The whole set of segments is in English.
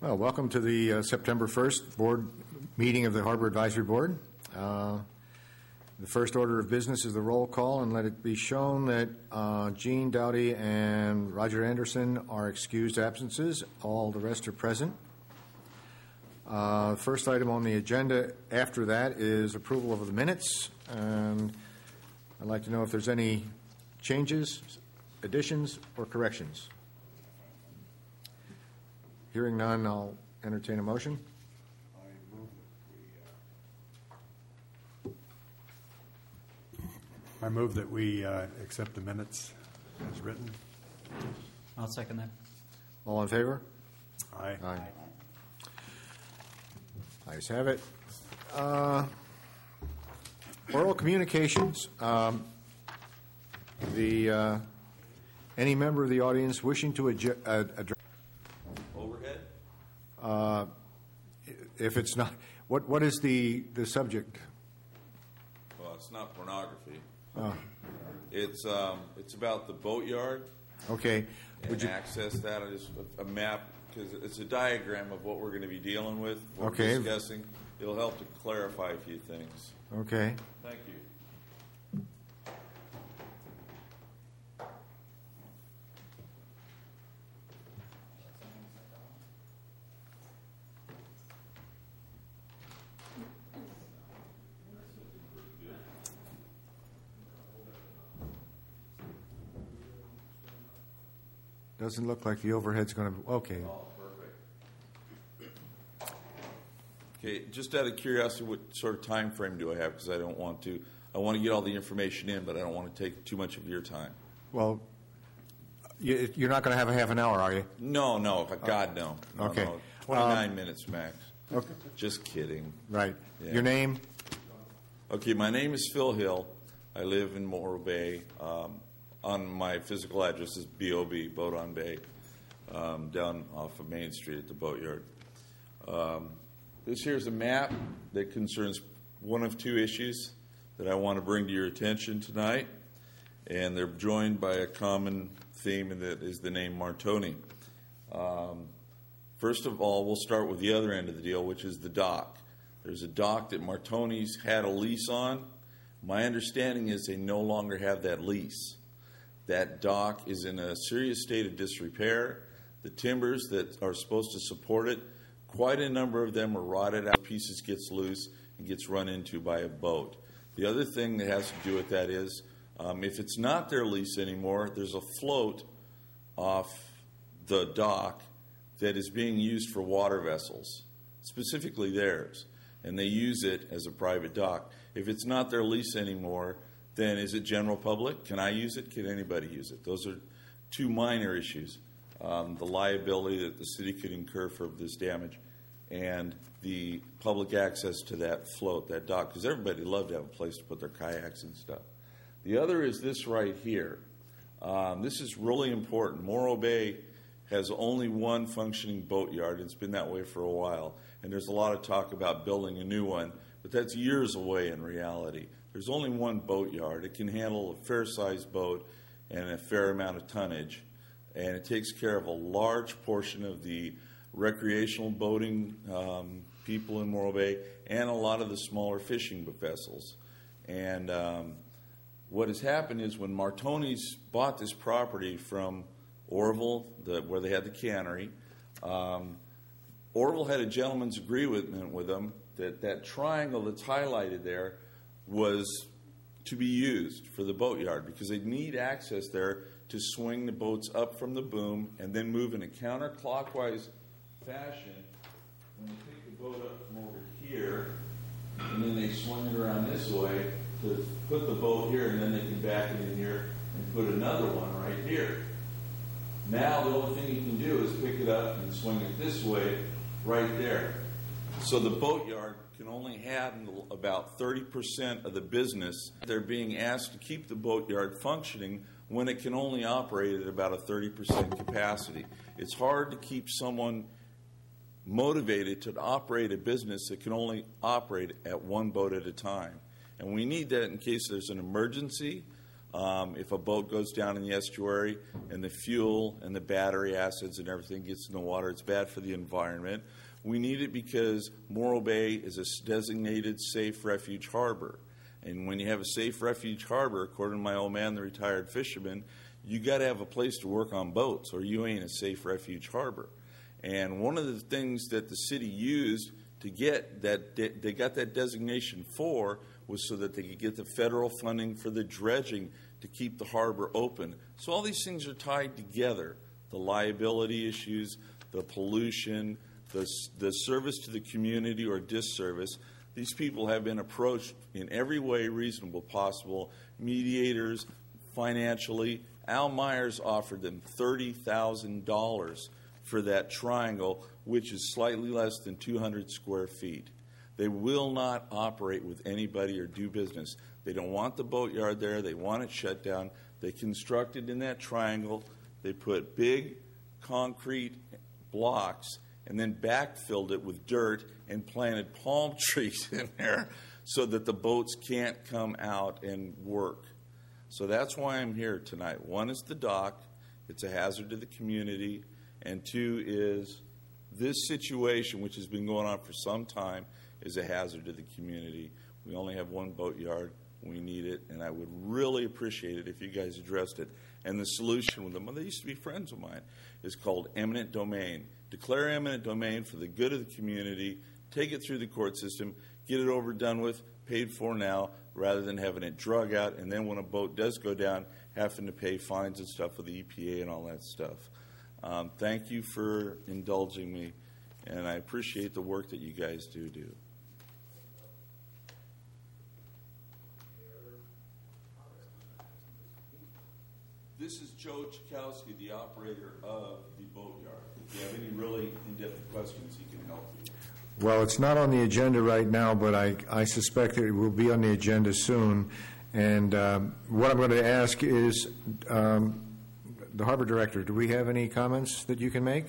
Well, welcome to the September 1st board meeting of the Harbor Advisory Board. The first order of business is the roll call, and let it be shown that Gene Dowdy and Roger Anderson are excused absences. All the rest are present. First item on the agenda after that is approval of the minutes, and I'd like to know if there's any changes, additions, or corrections. Hearing none, I'll entertain a motion. I move that we accept the minutes as written. I'll second that. All in favor? Aye. Ayes have it. Oral communications. Any member of the audience wishing to address. Overhead? If it's not, what is the subject? Well, it's not pornography. Oh. It's about the boatyard. Okay. And access that is a map, because it's a diagram of what we're going to be dealing with. What Okay. we're discussing. It'll help to clarify a few things. Okay. Thank you. Doesn't look like the overhead's going to. Okay. Oh, perfect. Okay, just out of curiosity, what sort of time frame do I have? Because I want to get all the information in, but I don't want to take too much of your time. Well, you're not going to have a half an hour, are you? No. God, no. Okay. No. 29 minutes max. Okay. Just kidding. Right. Yeah. Your name? Okay, my name is Phil Hill. I live in Morro Bay. On my physical address is B.O.B., Boat on Bay, down off of Main Street at the Boatyard. This here's a map that concerns one of two issues that I want to bring to your attention tonight, and they're joined by a common theme, and that is the name Martoni. First of all, we'll start with the other end of the deal, which is the dock. There's a dock that Martoni's had a lease on. My understanding is they no longer have that lease. That dock is in a serious state of disrepair. The timbers that are supposed to support it, quite a number of them are rotted out. Pieces gets loose and gets run into by a boat. The other thing that has to do with that is, if it's not their lease anymore, there's a float off the dock that is being used for water vessels, specifically theirs, and they use it as a private dock. If it's not their lease anymore, then is it general public? Can I use it? Can anybody use it? Those are two minor issues. The liability that the city could incur for this damage and the public access to that float, that dock, because everybody loved to have a place to put their kayaks and stuff. The other is this right here. This is really important. Morro Bay has only one functioning boatyard, and it's been that way for a while. And there's a lot of talk about building a new one, but that's years away in reality. There's only one boatyard. It can handle a fair-sized boat and a fair amount of tonnage, and it takes care of a large portion of the recreational boating people in Morro Bay and a lot of the smaller fishing vessels. And what has happened is when Martoni's bought this property from Orville, where they had the cannery, Orville had a gentleman's agreement with them that triangle that's highlighted there was to be used for the boatyard because they need access there to swing the boats up from the boom and then move in a counterclockwise fashion. When they pick the boat up from over here, and then they swing it around this way to put the boat here, and then they can back it in here and put another one right here. Now the only thing you can do is pick it up and swing it this way right there. So the boatyard can only handle about 30% of the business. They're being asked to keep the boatyard functioning when it can only operate at about a 30% capacity. It's hard to keep someone motivated to operate a business that can only operate at one boat at a time. And we need that in case there's an emergency. If a boat goes down in the estuary and the fuel and the battery acids and everything gets in the water, it's bad for the environment. We need it because Morro Bay is a designated safe refuge harbor. And when you have a safe refuge harbor, according to my old man, the retired fisherman, you got to have a place to work on boats or you ain't a safe refuge harbor. And one of the things that the city used to get that, they got that designation for, was so that they could get the federal funding for the dredging to keep the harbor open. So all these things are tied together. The liability issues, the pollution, the service to the community or disservice. These people have been approached in every way reasonable possible, mediators, financially. Al Myers offered them $30,000 for that triangle, which is slightly less than 200 square feet. They will not operate with anybody or do business. They don't want the boatyard there. They want it shut down. They constructed in that triangle. They put big concrete blocks and then backfilled it with dirt and planted palm trees in there so that the boats can't come out and work. So that's why I'm here tonight. One is the dock. It's a hazard to the community. And two is this situation, which has been going on for some time, is a hazard to the community. We only have one boatyard. We need it, and I would really appreciate it if you guys addressed it. And the solution with them, they used to be friends of mine, is called eminent domain. Declare eminent domain for the good of the community, take it through the court system, get it over, done with, paid for now, rather than having it drug out, and then when a boat does go down, having to pay fines and stuff with the EPA and all that stuff. Thank you for indulging me, and I appreciate the work that you guys do. This is Joe Chakowski, the operator of the boatyard. If you have any really in-depth questions, he can help you. Well, it's not on the agenda right now, but I suspect it will be on the agenda soon. And what I'm going to ask is, the harbor director, do we have any comments that you can make?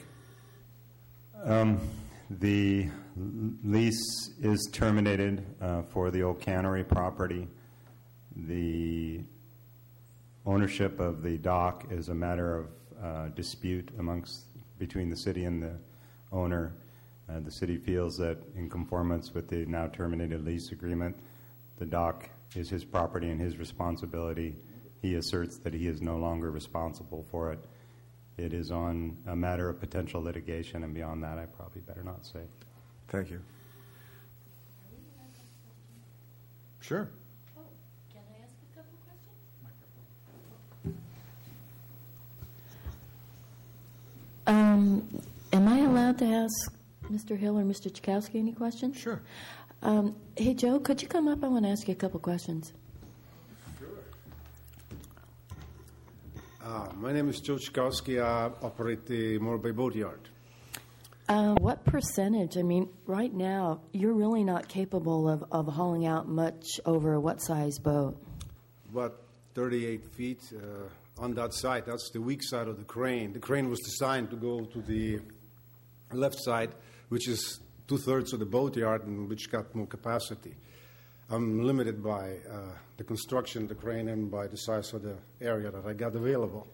The lease is terminated for the old cannery property. The ownership of the dock is a matter of dispute between the city and the owner. The city feels that in conformance with the now terminated lease agreement, the dock is his property and his responsibility. He asserts that he is no longer responsible for it. It is on a matter of potential litigation, and beyond that, I probably better not say. Thank you. Sure. Oh, can I ask a couple questions? Am I allowed to ask Mr. Hill or Mr. Chakowski any questions? Sure. Hey, Joe, could you come up? I want to ask you a couple questions. My name is Joe Chakowski. I operate the Morro Bay Boatyard. What percentage? I mean, right now, you're really not capable of hauling out much over what size boat? About 38 feet on that side. That's the weak side of the crane. The crane was designed to go to the left side, which is 2/3 of the boatyard, and which got more capacity. I'm limited by the construction of the crane and by the size of the area that I got available.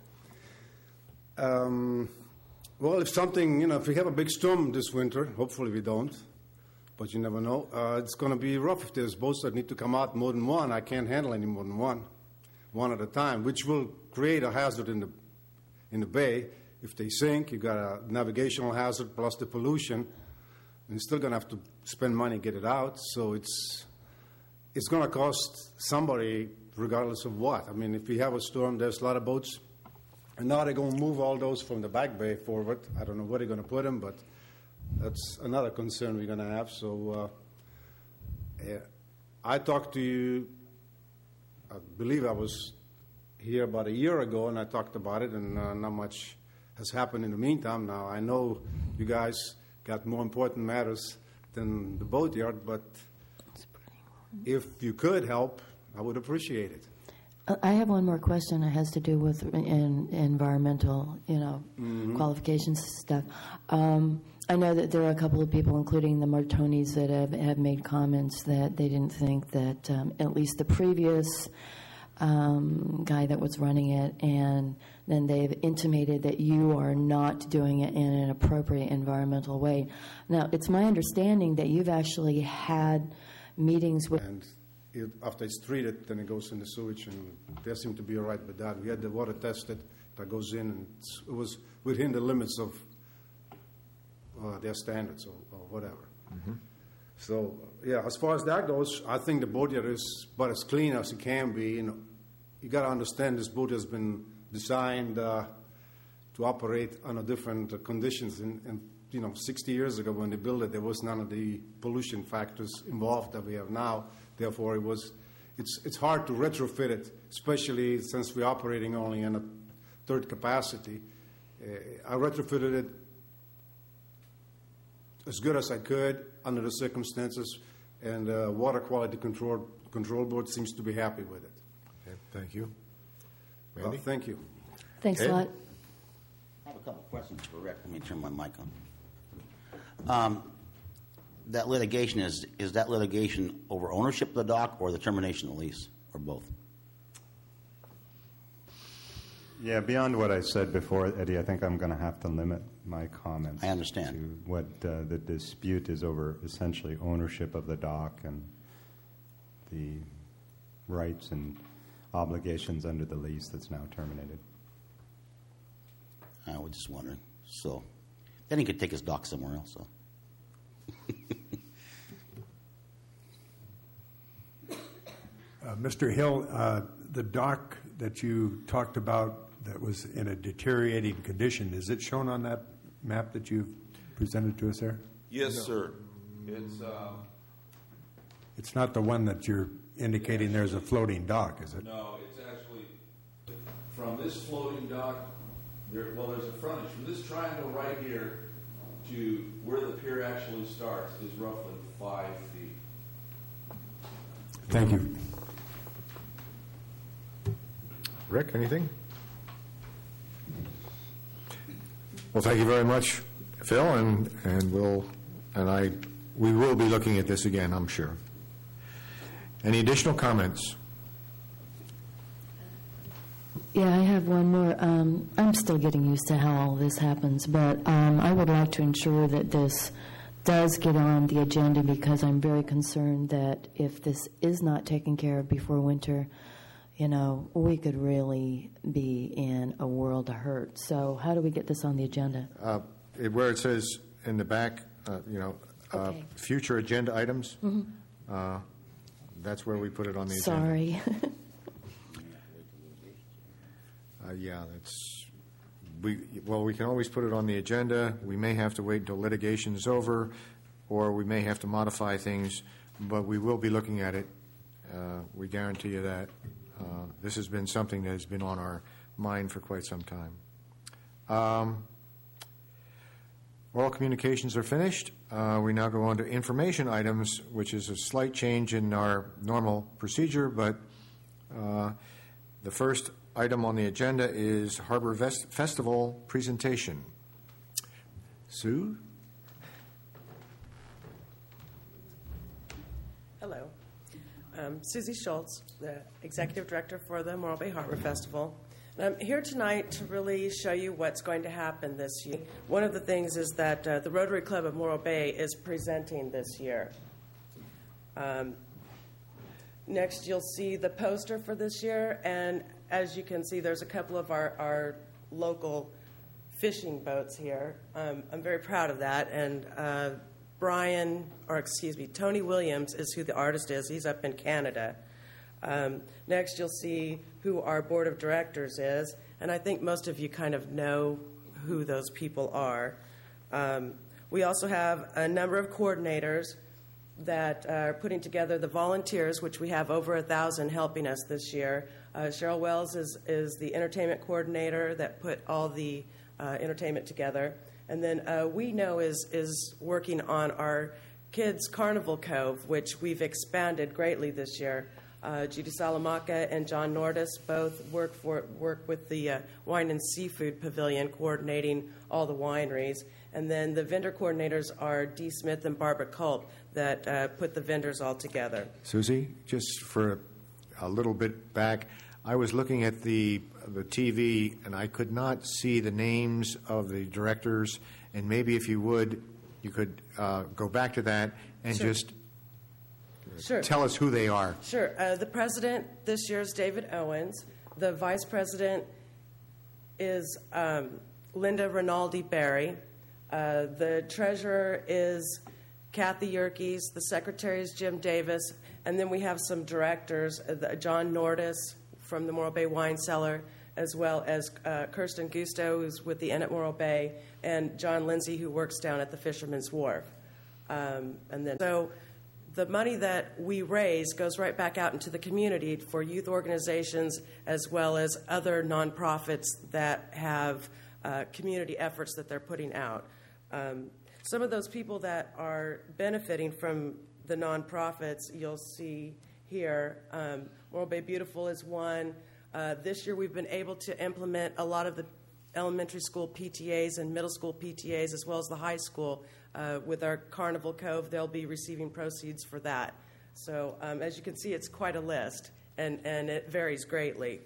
Well, if we have a big storm this winter, hopefully we don't, but you never know, it's going to be rough if there's boats that need to come out more than one. I can't handle any more than one at a time, which will create a hazard in the bay. If they sink, you got a navigational hazard plus the pollution, and you're still going to have to spend money to get it out, so it's going to cost somebody regardless of what. I mean, if we have a storm, there's a lot of boats, and now they're going to move all those from the back bay forward. I don't know where they're going to put them, but that's another concern we're going to have. So I talked to you, I believe I was here about a year ago, and I talked about it, and not much has happened in the meantime. Now, I know you guys got more important matters than the boatyard, but if you could help, I would appreciate it. I have one more question that has to do with environmental, qualifications and stuff. I know that there are a couple of people, including the Martonis, that have made comments that they didn't think that at least the previous guy that was running it, and then they've intimated that you are not doing it in an appropriate environmental way. Now, it's my understanding that you've actually had meetings with... And after it's treated, then it goes in the sewage, and they seem to be all right with that. We had the water tested that goes in, and it was within the limits of their standards or whatever. Mm-hmm. So, yeah, as far as that goes, I think the boat here is about as clean as it can be. You got to understand this boat has been designed to operate under different conditions. And 60 years ago when they built it, there was none of the pollution factors involved that we have now. Therefore, it's hard to retrofit it, especially since we're operating only in a third capacity. I retrofitted it as good as I could under the circumstances, and Water Quality Control Board seems to be happy with it. Okay, thank you. Randy? Thank you. Thanks a Ed? lot. I have a couple questions for Rick. Let me turn my mic on. That litigation, is that litigation over ownership of the dock or the termination of the lease, or both? Yeah, beyond what I said before, Eddie, I think I'm going to have to limit my comments. I understand. To what the dispute is over, essentially ownership of the dock and the rights and obligations under the lease that's now terminated. I was just wondering. So then he could take his dock somewhere else. So. Mr. Hill, the dock that you talked about that was in a deteriorating condition, is it shown on that map that you've presented to us there? Yes, sir. It's not the one that you're indicating there's a floating dock, is it? No, it's actually from this floating dock. There's a frontage from this triangle right here to where the pier actually starts is roughly 5 feet. Thank you. Rick, anything? Well, thank you very much, Phil, we will be looking at this again, I'm sure. Any additional comments? Yeah, I have one more. I'm still getting used to how all this happens, but I would like to ensure that this does get on the agenda, because I'm very concerned that if this is not taken care of before winter, we could really be in a world of hurt. So how do we get this on the agenda? Where it says in the back, Okay. future agenda items, that's where we put it on the agenda. Sorry. Yeah, we can always put it on the agenda. We may have to wait until litigation is over, or we may have to modify things, but we will be looking at it. We guarantee you that. This has been something that has been on our mind for quite some time. Oral communications are finished. We now go on to information items, which is a slight change in our normal procedure, but the first item on the agenda is Harbor Festival presentation. Sue? Hello. Susie Schultz, the Executive Director for the Morro Bay Harbor Festival. And I'm here tonight to really show you what's going to happen this year. One of the things is that the Rotary Club of Morro Bay is presenting this year. Next, you'll see the poster for this year, and as you can see, there's a couple of our local fishing boats here. I'm very proud of that, and Tony Williams is who the artist is. He's up in Canada. Next, you'll see who our board of directors is, and I think most of you kind of know who those people are. We also have a number of coordinators that are putting together the volunteers, which we have over 1,000 helping us this year. Cheryl Wells is the entertainment coordinator that put all the entertainment together. And then We Know is working on our Kids Carnival Cove, which we've expanded greatly this year. Judy Salamanca and John Nordis both work with the Wine and Seafood Pavilion, coordinating all the wineries. And then the vendor coordinators are Dee Smith and Barbara Culp that put the vendors all together. Susie, just for a little bit back, I was looking at the TV, and I could not see the names of the directors, and maybe if you would, you could go back to that and Sure. just Sure. tell us who they are. Sure. The president this year is David Owens. The vice president is Linda Rinaldi Berry. The treasurer is Kathy Yerkes. The secretary is Jim Davis. And then we have some directors, John Nordis from the Morro Bay Wine Cellar, as well as Kirsten Gusto, who's with the Inn at Morro Bay, and John Lindsay, who works down at the Fisherman's Wharf. So the money that we raise goes right back out into the community for youth organizations as well as other nonprofits that have community efforts that they're putting out. Some of those people that are benefiting from the nonprofits you'll see here, Morro Bay Beautiful is one. This year we've been able to implement a lot of the elementary school PTAs and middle school PTAs as well as the high school. With our Carnival Cove, they'll be receiving proceeds for that. So as you can see, it's quite a list, and it varies greatly.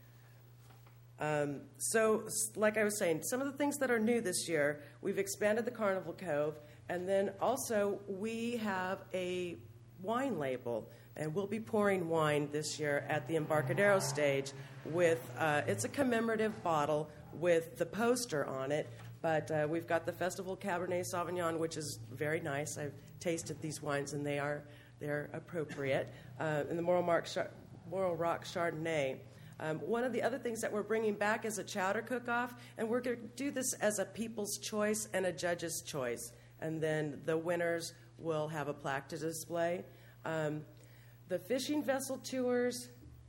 So like I was saying, some of the things that are new this year, we've expanded the Carnival Cove, and then also we have a wine label, and we'll be pouring wine this year at the Embarcadero stage with, it's a commemorative bottle with the poster on it. But we've got the Festival Cabernet Sauvignon, which is very nice. I've tasted these wines, and they're appropriate. And the Morro Rock Chardonnay. One of the other things that we're bringing back is a chowder cook-off, and we're going to do this as a people's choice and a judge's choice. And then the winners will have a plaque to display. The fishing vessel tours.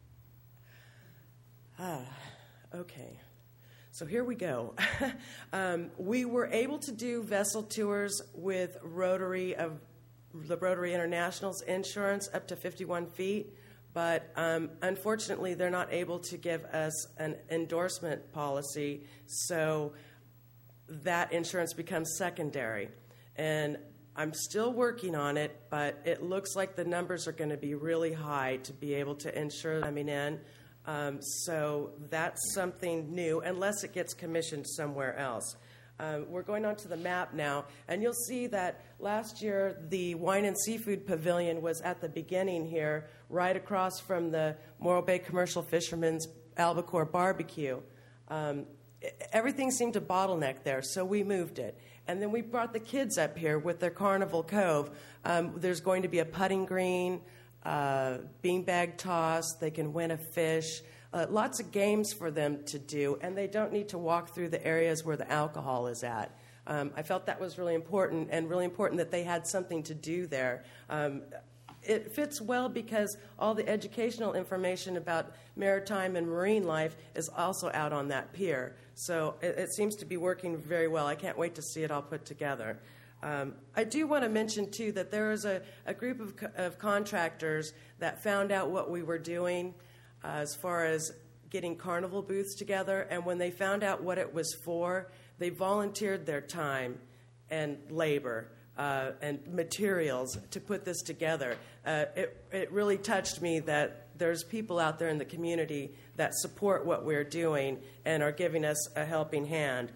Okay. So here we go. We were able to do vessel tours with the Rotary International's insurance up to 51 feet, but unfortunately they're not able to give us an endorsement policy, so that insurance becomes secondary. And I'm still working on it, but it looks like the numbers are going to be really high to be able to insure coming in. So that's something new, unless it gets commissioned somewhere else. We're going on to the map now, and you'll see that last year the Wine and Seafood Pavilion was at the beginning here, right across from the Morro Bay Commercial Fishermen's Albacore Barbecue. Everything seemed to bottleneck there, so we moved it. And then we brought the kids up here with their Carnival Cove. There's going to be a putting green, beanbag toss, they can win a fish, lots of games for them to do, and they don't need to walk through the areas where the alcohol is at. I felt that was really important, and really important that they had something to do there. It fits well because all the educational information about maritime and marine life is also out on that pier. So it seems to be working very well. I can't wait to see it all put together. I do want to mention, too, that there was a group of contractors that found out what we were doing as far as getting carnival booths together, and when they found out what it was for, they volunteered their time and labor and materials to put this together. It really touched me that there's people out there in the community that support what we're doing and are giving us a helping hand.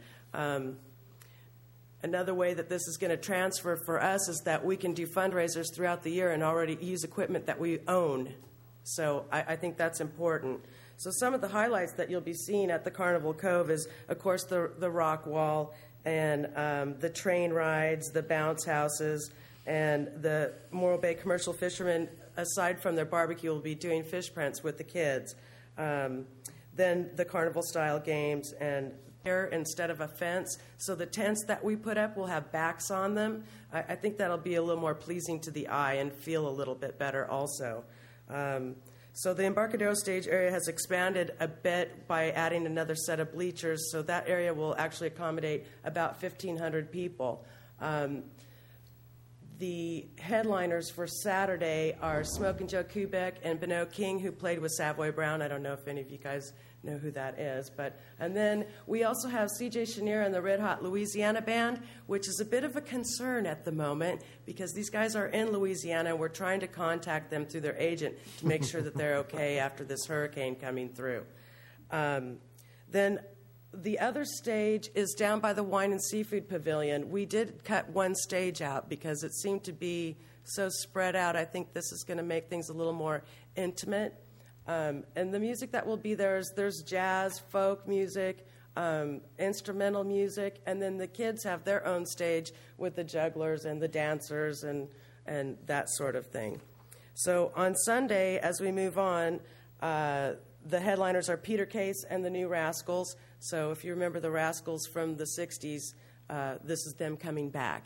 Another way that this is going to transfer for us is that we can do fundraisers throughout the year and already use equipment that we own. So I think that's important. So some of the highlights that you'll be seeing at the Carnival Cove is, of course, the rock wall and the train rides, the bounce houses, and the Morro Bay Commercial Fishermen, aside from their barbecue, will be doing fish prints with the kids. Then the carnival-style games and instead of a fence. So the tents that we put up will have backs on them. I think that'll be a little more pleasing to the eye and feel a little bit better also. So the Embarcadero stage area has expanded a bit by adding another set of bleachers, so that area will actually accommodate about 1,500 people. The headliners for Saturday are Smokin' Joe Kubek and Beno King, who played with Savoy Brown. I don't know if any of you guys know who that is. And then we also have C.J. Chenier and the Red Hot Louisiana Band, which is a bit of a concern at the moment because these guys are in Louisiana. We're trying to contact them through their agent to make sure that they're okay after this hurricane coming through. Then the other stage is down by the Wine and Seafood Pavilion. We did cut one stage out because it seemed to be so spread out. I think this is going to make things a little more intimate. And the music that will be there is there's jazz, folk music, instrumental music, and then the kids have their own stage with the jugglers and the dancers and that sort of thing. So on Sunday, as we move on, the headliners are Peter Case and the New Rascals. So if you remember the Rascals from the 60s, this is them coming back.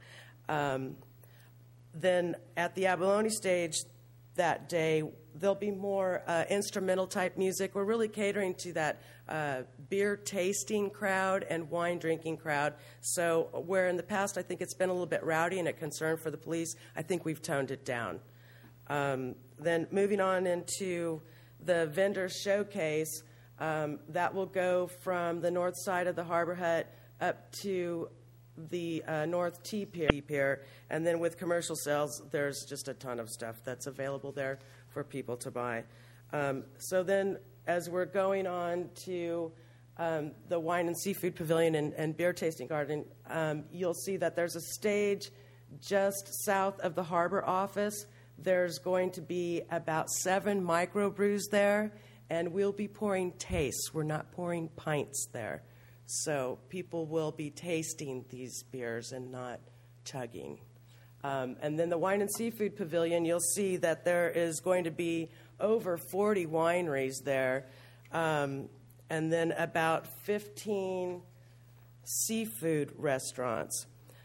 Then at the Abalone stage that day, there'll be more instrumental-type music. We're really catering to that beer-tasting crowd and wine-drinking crowd. So where in the past I think it's been a little bit rowdy and a concern for the police, I think we've toned it down. Then moving on into the vendor showcase, that will go from the north side of the Harbor Hut up to the North T Pier. And then with commercial sales, there's just a ton of stuff that's available there for people to buy. So then as we're going on to the Wine and Seafood Pavilion and Beer Tasting Garden, you'll see that there's a stage just south of the harbor office. There's going to be about 7 microbrews there, and we'll be pouring tastes. We're not pouring pints there. So people will be tasting these beers and not chugging. And then the Wine and Seafood Pavilion, you'll see that there is going to be over 40 wineries there, and then about 15 seafood restaurants.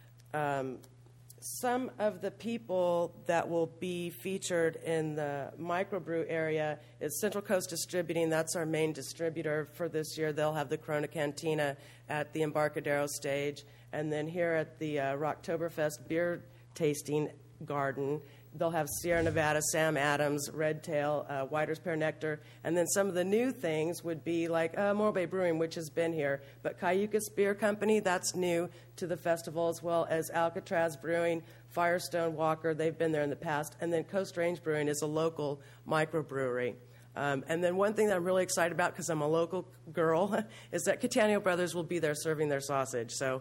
Some of the people that will be featured in the microbrew area is Central Coast Distributing. That's our main distributor for this year. They'll have the Corona Cantina at the Embarcadero stage. And then here at the Rocktoberfest Beer Tasting Garden, they'll have Sierra Nevada, Sam Adams, Red Tail, Whiter's Pear Nectar. And then some of the new things would be like Morro Bay Brewing, which has been here. But Cayucas Beer Company, that's new to the festival, as well as Alcatraz Brewing, Firestone Walker. They've been there in the past. And then Coast Range Brewing is a local microbrewery. And then one thing that I'm really excited about, because I'm a local girl, is that Catania Brothers will be there serving their sausage. So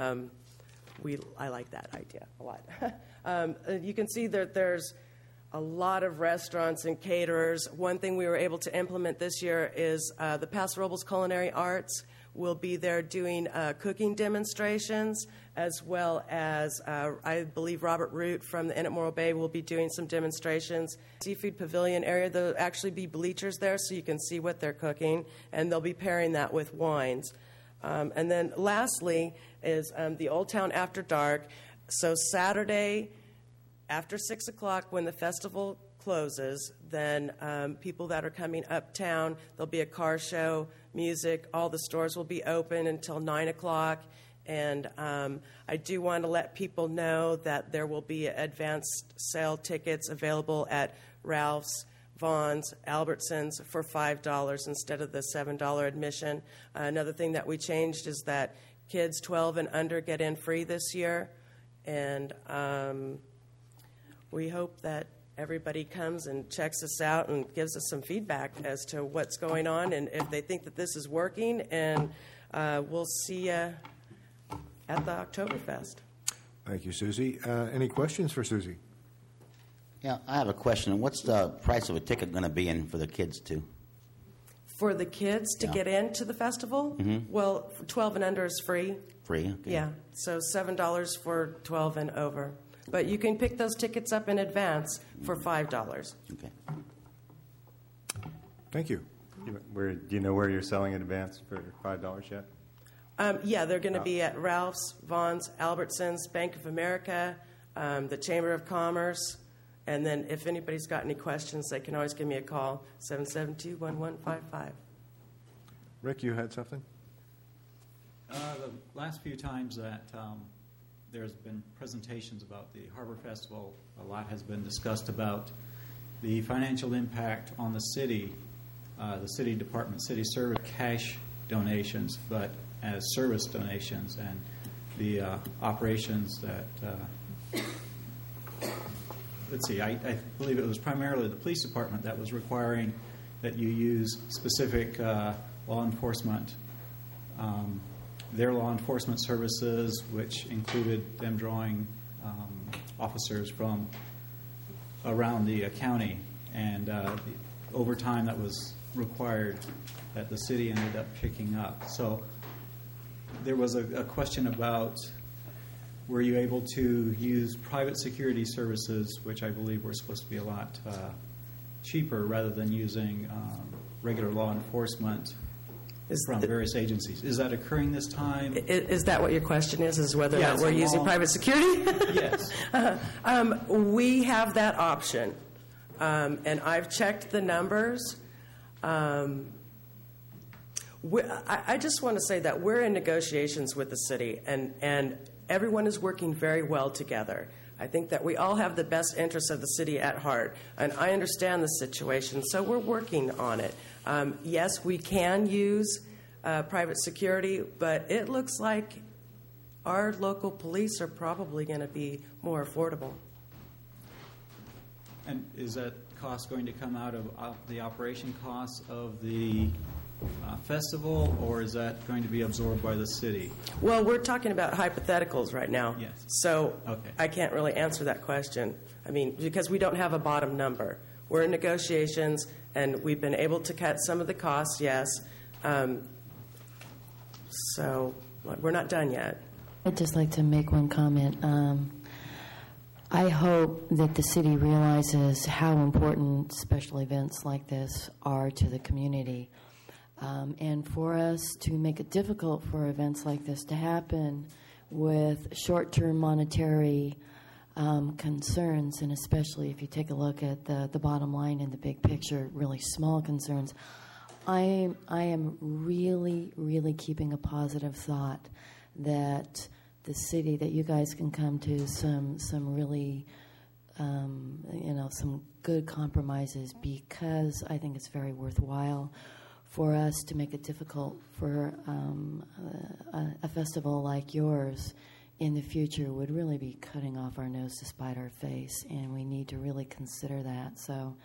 I like that idea a lot. You can see that there's a lot of restaurants and caterers. One thing we were able to implement this year is the Paso Robles Culinary Arts will be there doing cooking demonstrations, as well as I believe Robert Root from the Inn at Morro Bay will be doing some demonstrations. Seafood Pavilion area, there'll actually be bleachers there so you can see what they're cooking, and they'll be pairing that with wines. And then lastly is the Old Town After Dark. So Saturday after 6 o'clock when the festival closes, then people that are coming uptown, there'll be a car show, music, all the stores will be open until 9 o'clock. And I do want to let people know that there will be advanced sale tickets available at Ralph's, Vaughn's, Albertsons for $5 instead of the $7 admission. Another thing that we changed is that kids 12 and under get in free this year. And we hope that everybody comes and checks us out and gives us some feedback as to what's going on and if they think that this is working. And we'll see you at the Oktoberfest. Thank you, Susie. Any questions for Susie? Yeah, I have a question. What's the price of a ticket going to be in for the kids, too? For the kids to get into the festival? Mm-hmm. Well, 12 and under is free. Free? Okay. Yeah, so $7 for 12 and over. But you can pick those tickets up in advance for $5. Okay. Thank you. Do you know where you're selling in advance for $5 yet? Yeah, they're going to be at Ralph's, Vaughn's, Albertsons, Bank of America, the Chamber of Commerce. And then if anybody's got any questions, they can always give me a call, 772-1155. Rick, you had something? The last few times that there's been presentations about the Harbor Festival, a lot has been discussed about the financial impact on the city the city department, city service cash donations, but as service donations, and the operations that, let's see, I believe it was primarily the police department that was requiring that you use specific law enforcement, their law enforcement services, which included them drawing officers from around the county, and over time that was required that the city ended up picking up. So there was a question about, were you able to use private security services, which I believe were supposed to be a lot cheaper, rather than using regular law enforcement from various agencies. Is that occurring this time? Is that what your question is whether or not we're using private security? Yes. We have that option, and I've checked the numbers. I just want to say that we're in negotiations with the city, and everyone is working very well together. I think that we all have the best interests of the city at heart, and I understand the situation, so we're working on it. Yes, we can use private security, but it looks like our local police are probably going to be more affordable. And is that cost going to come out of the operation costs of the festival, or is that going to be absorbed by the city? Well, we're talking about hypotheticals right now. Yes. So okay. I can't really answer that question. I mean, because we don't have a bottom number. We're in negotiations, and we've been able to cut some of the costs, yes. So we're not done yet. I'd just like to make one comment. I hope that the city realizes how important special events like this are to the community. And for us to make it difficult for events like this to happen with short-term monetary concerns, and especially if you take a look at the bottom line in the big picture, really small concerns, I am really, really keeping a positive thought that the city, that you guys can come to some really, some good compromises, because I think it's very worthwhile for us to make it difficult for a festival like yours in the future would really be cutting off our nose to spite our face, and we need to really consider that. So,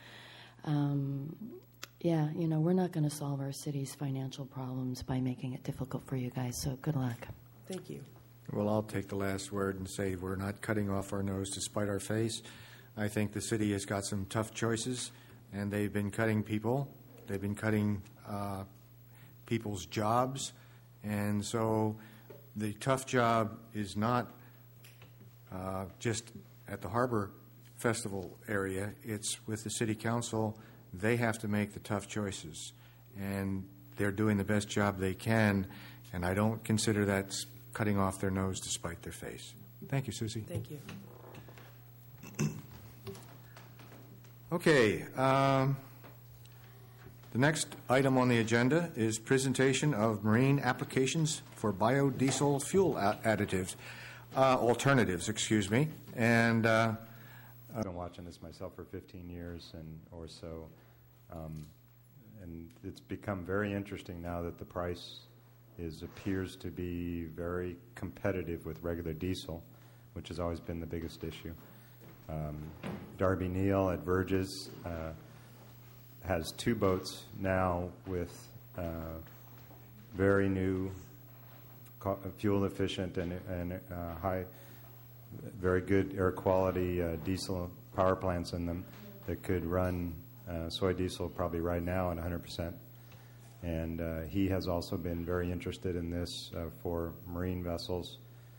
we're not going to solve our city's financial problems by making it difficult for you guys, so good luck. Thank you. Well, I'll take the last word and say we're not cutting off our nose to spite our face. I think the city has got some tough choices, and they've been cutting people. They've been cutting people's jobs, and so the tough job is not just at the Harbor Festival area. It's with the City Council. They have to make the tough choices, and they're doing the best job they can, and I don't consider that cutting off their nose to spite their face. Thank you, Susie. Thank you. Okay. The next item on the agenda is presentation of marine applications for biodiesel fuel alternatives. And I've been watching this myself for 15 years or so, and it's become very interesting now that the price appears to be very competitive with regular diesel, which has always been the biggest issue. Darby Neal at Verges has 2 boats now with very new, fuel efficient and high, very good air quality diesel power plants in them that could run soy diesel probably right now at 100%. And he has also been very interested in this for marine vessels,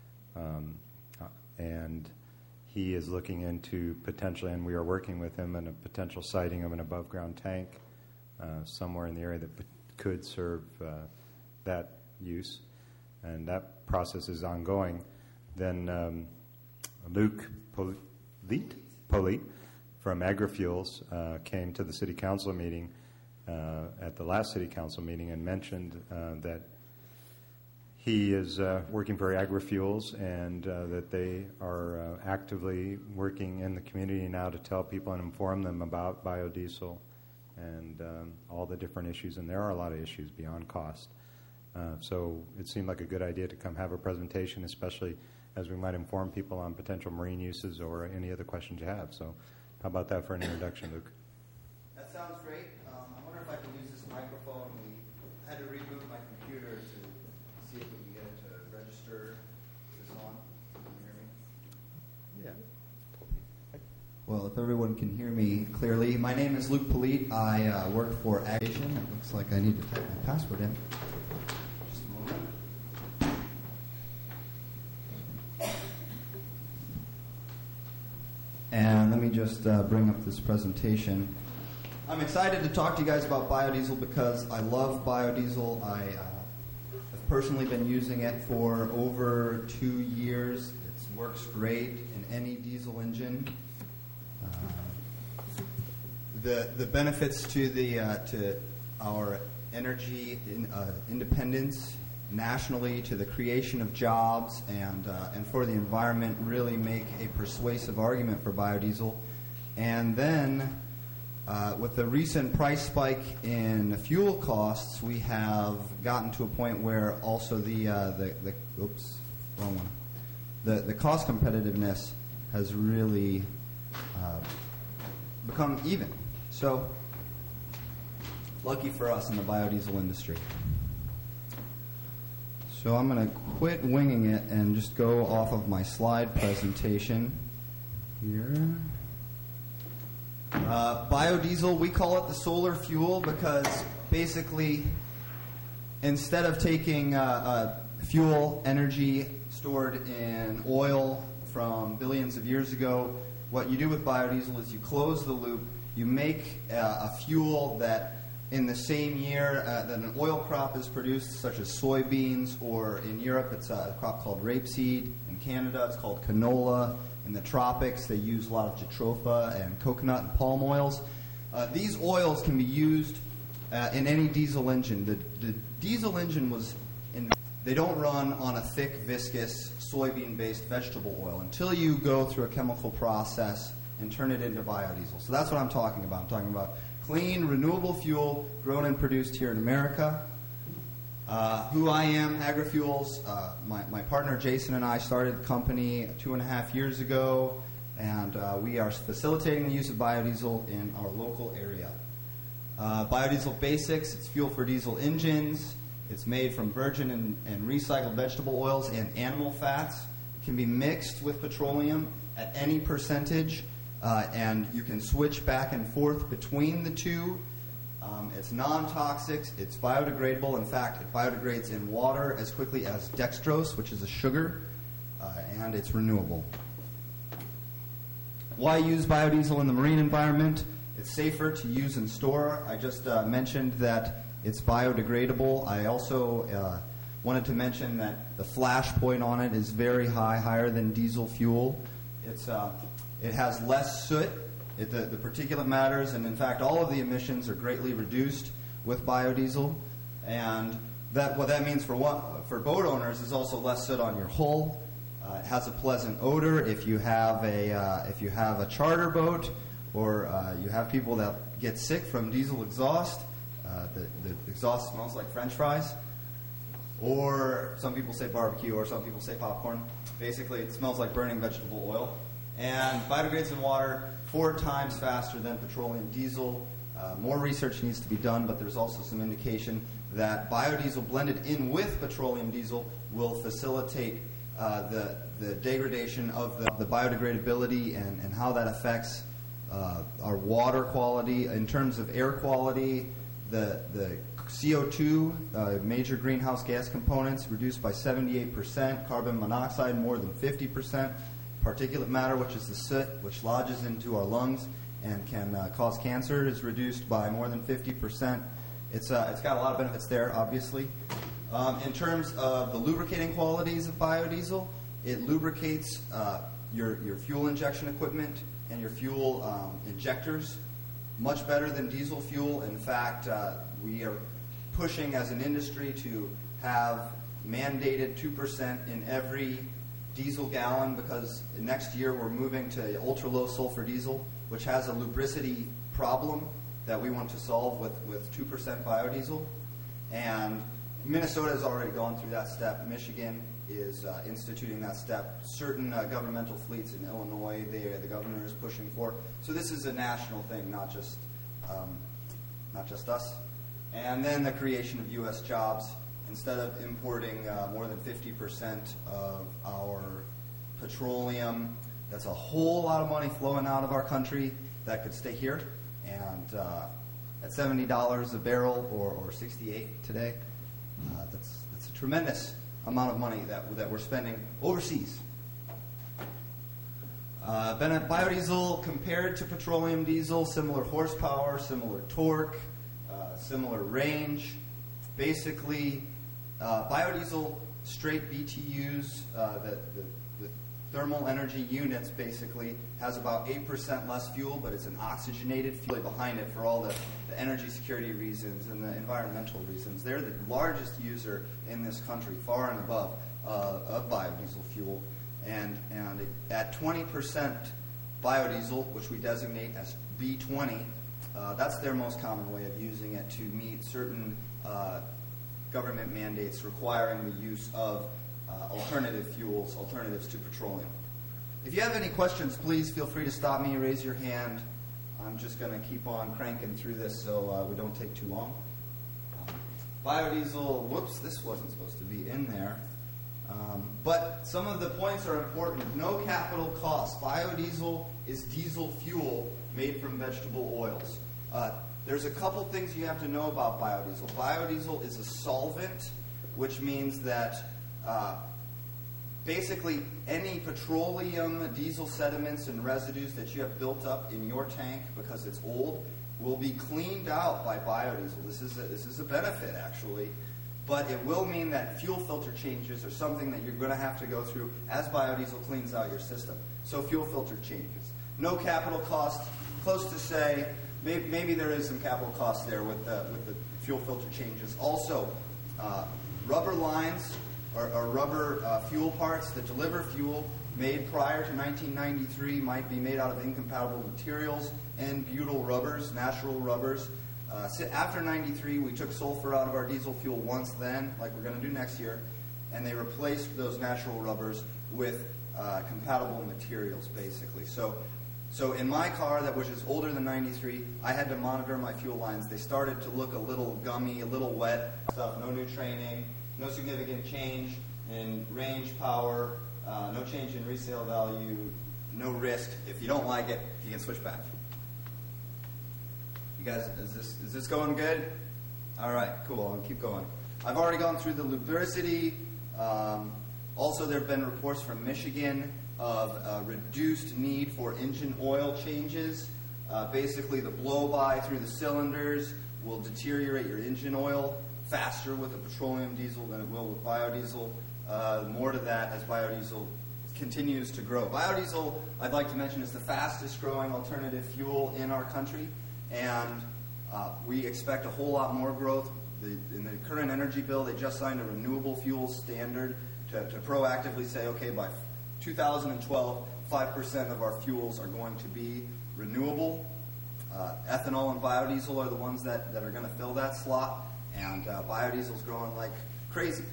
and he is looking into potentially, and we are working with him on a potential siting of an above-ground tank somewhere in the area that could serve that use, and that process is ongoing. Then Luke Polite from AgriFuels came to the City Council meeting at the last City Council meeting and mentioned that he is working for AgriFuels and that they are actively working in the community now to tell people and inform them about biodiesel and all the different issues, and there are a lot of issues beyond cost. So it seemed like a good idea to come have a presentation, especially as we might inform people on potential marine uses or any other questions you have. So how about that for an introduction, Luke? That sounds great. I wonder if I can use this microphone. We had to reboot my computer to see if we can get it to register. Is this on? Can you hear me? Yeah. Well, if everyone can hear me clearly, my name is Luke Polite. I work for Aviation. It looks like I need to type my password in. Just a moment. And let me just bring up this presentation. I'm excited to talk to you guys about biodiesel because I love biodiesel. I have personally been using it for over 2 years. It works great in any diesel engine. The benefits to our energy independence nationally, to the creation of jobs, and for the environment really make a persuasive argument for biodiesel. And then with the recent price spike in fuel costs, we have gotten to a point where also the cost competitiveness has really become even. So, lucky for us in the biodiesel industry. So I'm going to quit winging it and just go off of my slide presentation here. Biodiesel, we call it the solar fuel because basically instead of taking fuel energy stored in oil from billions of years ago, what you do with biodiesel is you close the loop. You make a fuel that in the same year that an oil crop is produced, such as soybeans, or in Europe it's a crop called rapeseed. In Canada it's called canola. In the tropics they use a lot of jatropha and coconut and palm oils. These oils can be used in any diesel engine. The diesel engine they don't run on a thick, viscous, soybean-based vegetable oil until you go through a chemical process and turn it into biodiesel. So that's what I'm talking about. I'm talking about clean, renewable fuel grown and produced here in America. Who I am, AgriFuels, my partner Jason and I started the company 2.5 years ago, and we are facilitating the use of biodiesel in our local area. Biodiesel basics, it's fuel for diesel engines. It's made from virgin and recycled vegetable oils and animal fats. It can be mixed with petroleum at any percentage, and you can switch back and forth between the two. It's non-toxic, it's biodegradable. In fact, it biodegrades in water as quickly as dextrose, which is a sugar, and it's renewable. Why use biodiesel in the marine environment? It's safer to use and store. I just mentioned that it's biodegradable. I also wanted to mention that the flash point on it is very high, higher than diesel fuel. It has less soot. The particulate matters, and in fact all of the emissions are greatly reduced with biodiesel. And what that means for boat owners is also less soot on your hull. It has a pleasant odor. If you have a charter boat, or you have people that get sick from diesel exhaust, the exhaust smells like French fries. Or some people say barbecue, or some people say popcorn. Basically, it smells like burning vegetable oil. And biodegrades in water 4 times faster than petroleum diesel. More research needs to be done, but there's also some indication that biodiesel blended in with petroleum diesel will facilitate the degradation of the biodegradability and how that affects our water quality. In terms of air quality, the CO2, major greenhouse gas components, reduced by 78%, carbon monoxide more than 50%, particulate matter, which is the soot which lodges into our lungs and can cause cancer, is reduced by more than 50%. It's got a lot of benefits there, obviously. In terms of the lubricating qualities of biodiesel, it lubricates your fuel injection equipment and your fuel injectors much better than diesel fuel. In fact, we are pushing as an industry to have mandated 2% in every diesel gallon, because next year we're moving to ultra-low sulfur diesel, which has a lubricity problem. that we want to solve with 2% biodiesel. And Minnesota has already gone through that step. Michigan is instituting that step. Certain governmental fleets in Illinois, the governor is pushing for. So this is a national thing, not just us. And then the creation of U.S. jobs. Instead of importing more than 50% of our petroleum, that's a whole lot of money flowing out of our country that could stay here. And at $70 a barrel or 68 today, that's a tremendous amount of money that we're spending overseas. Biodiesel compared to petroleum diesel, similar horsepower, similar torque, similar range. Basically, biodiesel straight BTUs, the thermal energy units basically has about 8% less fuel, but it's an oxygenated fuel behind it for all the energy security reasons and the environmental reasons. They're the largest user in this country, far and above, of biodiesel fuel. And at 20% biodiesel, which we designate as B20, that's their most common way of using it to meet certain government mandates requiring the use of alternative fuels, alternatives to petroleum. If you have any questions, please feel free to stop me, raise your hand. I'm just going to keep on cranking through this so we don't take too long. Biodiesel, whoops, this wasn't supposed to be in there. But some of the points are important. No capital cost. Biodiesel is diesel fuel made from vegetable oils. There's a couple things you have to know about biodiesel. Biodiesel is a solvent, which means that basically any petroleum, diesel sediments, and residues that you have built up in your tank because it's old will be cleaned out by biodiesel. This is a benefit, actually. But it will mean that fuel filter changes are something that you're going to have to go through as biodiesel cleans out your system. So fuel filter changes. No capital cost. Close to say, maybe there is some capital cost there with the fuel filter changes. Also, rubber lines or rubber fuel parts that deliver fuel made prior to 1993 might be made out of incompatible materials and butyl rubbers, natural rubbers. After 93, we took sulfur out of our diesel fuel once then, like we're going to do next year, and they replaced those natural rubbers with compatible materials, basically. So in my car, which is older than 93, I had to monitor my fuel lines. They started to look a little gummy, a little wet stuff. No new training, no significant change in range, power, no change in resale value, no risk. If you don't like it, you can switch back. You guys, is this going good? All right, cool. I'll keep going. I've already gone through the lubricity. Also, there have been reports from Michigan of reduced need for engine oil changes. Basically, the blow-by through the cylinders will deteriorate your engine oil faster with a petroleum diesel than it will with biodiesel. More to that as biodiesel continues to grow. Biodiesel, I'd like to mention, is the fastest growing alternative fuel in our country. And we expect a whole lot more growth. In the current energy bill, they just signed a renewable fuel standard to proactively say, okay, by 2012, 5% of our fuels are going to be renewable. Ethanol and biodiesel are the ones that are going to fill that slot. And biodiesel is growing like crazy.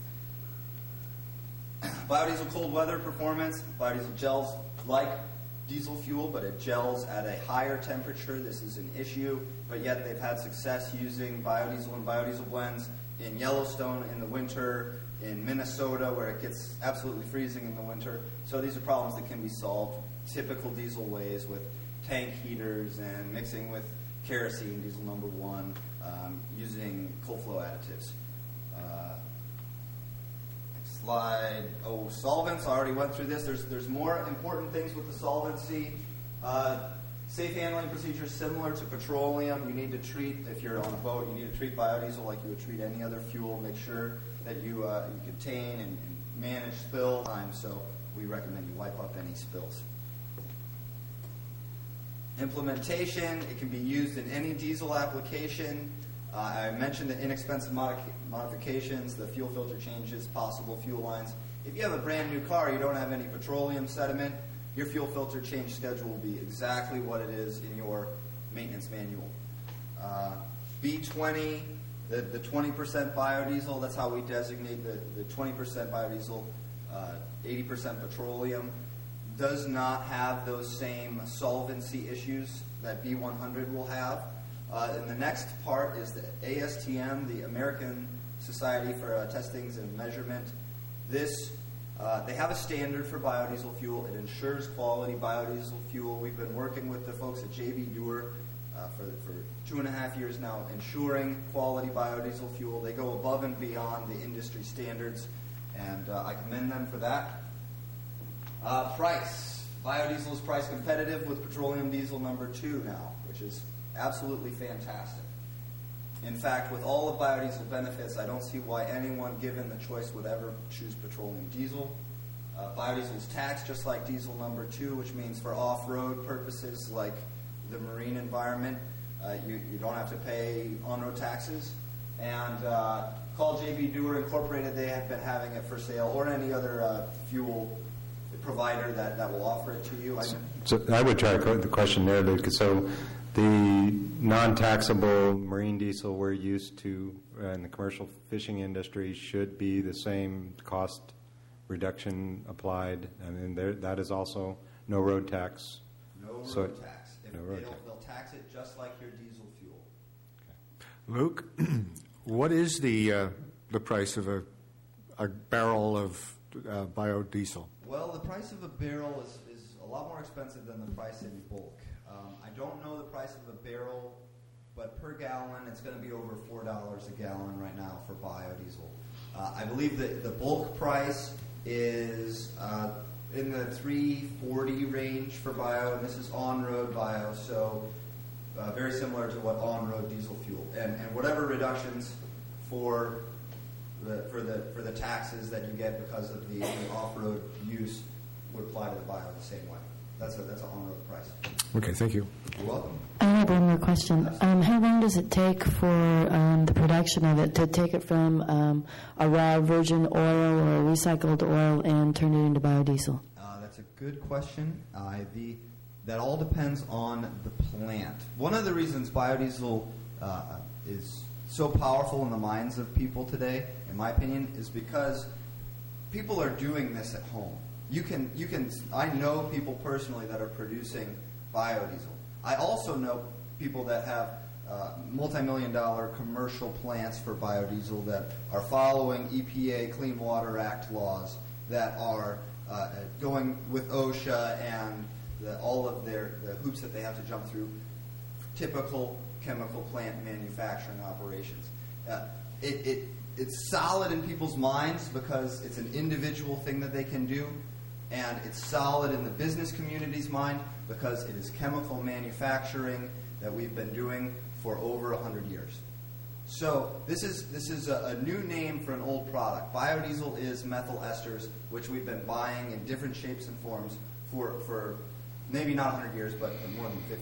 Biodiesel cold weather performance. Biodiesel gels like diesel fuel, but it gels at a higher temperature. This is an issue, but yet they've had success using biodiesel and biodiesel blends in Yellowstone in the winter, in Minnesota where it gets absolutely freezing in the winter. So these are problems that can be solved typical diesel ways with tank heaters and mixing with kerosene, diesel number 1, using cold flow additives. Slide. Oh, solvents. I already went through this. There's more important things with the solvency. Safe handling procedures similar to petroleum. You need to treat, if you're on a boat, you need to treat biodiesel like you would treat any other fuel. Make sure that you contain and manage spill time. So we recommend you wipe up any spills. Implementation. It can be used in any diesel application. I mentioned the inexpensive modifications, the fuel filter changes, possible fuel lines. If you have a brand new car, you don't have any petroleum sediment, your fuel filter change schedule will be exactly what it is in your maintenance manual. B20, the 20% biodiesel, that's how we designate the 20% biodiesel, 80% petroleum, does not have those same solvency issues that B100 will have. And the next part is the ASTM, the American Society for Testings and Measurement. This, they have a standard for biodiesel fuel. It ensures quality biodiesel fuel. We've been working with the folks at J.B. Dewar for 2.5 years now, ensuring quality biodiesel fuel. They go above and beyond the industry standards, and I commend them for that. Price. Biodiesel is price competitive with petroleum diesel number 2 now, which is absolutely fantastic. In fact, with all of biodiesel benefits, I don't see why anyone given the choice would ever choose petroleum diesel. Biodiesel is taxed just like diesel number 2, which means for off-road purposes like the marine environment, you don't have to pay on-road taxes. And call J.B. Dewar Incorporated. They have been having it for sale, or any other fuel provider that will offer it to you. So I would try the question there, Luke. So the non-taxable marine diesel we're used to in the commercial fishing industry should be the same cost reduction applied. I mean, that is also no road tax. No road tax. They'll tax it just like your diesel fuel. Okay. Luke, what is the price of a barrel of biodiesel? Well, the price of a barrel is a lot more expensive than the price in bulk. I don't know the price of a barrel, but per gallon, it's going to be over $4 a gallon right now for biodiesel. I believe that the bulk price is in the $3.40 range for bio, and this is on-road bio, so very similar to what on-road diesel fuel. And whatever reductions for the taxes that you get because of the off-road use would apply to the bio the same way. That's an on-road price. Okay, thank you. You're welcome. I have one more question. How long does it take for the production of it to take it from a raw virgin oil or recycled oil and turn it into biodiesel? That's a good question. That all depends on the plant. One of the reasons biodiesel is so powerful in the minds of people today, in my opinion, is because people are doing this at home. I know people personally that are producing biodiesel. I also know people that have multi-million-dollar commercial plants for biodiesel that are following EPA Clean Water Act laws, that are going with OSHA and all of the hoops that they have to jump through, typical chemical plant manufacturing operations. It's solid in people's minds because it's an individual thing that they can do, and it's solid in the business community's mind because it is chemical manufacturing that we've been doing for over 100 years. So this is a new name for an old product. Biodiesel is methyl esters, which we've been buying in different shapes and forms for maybe not 100 years, but more than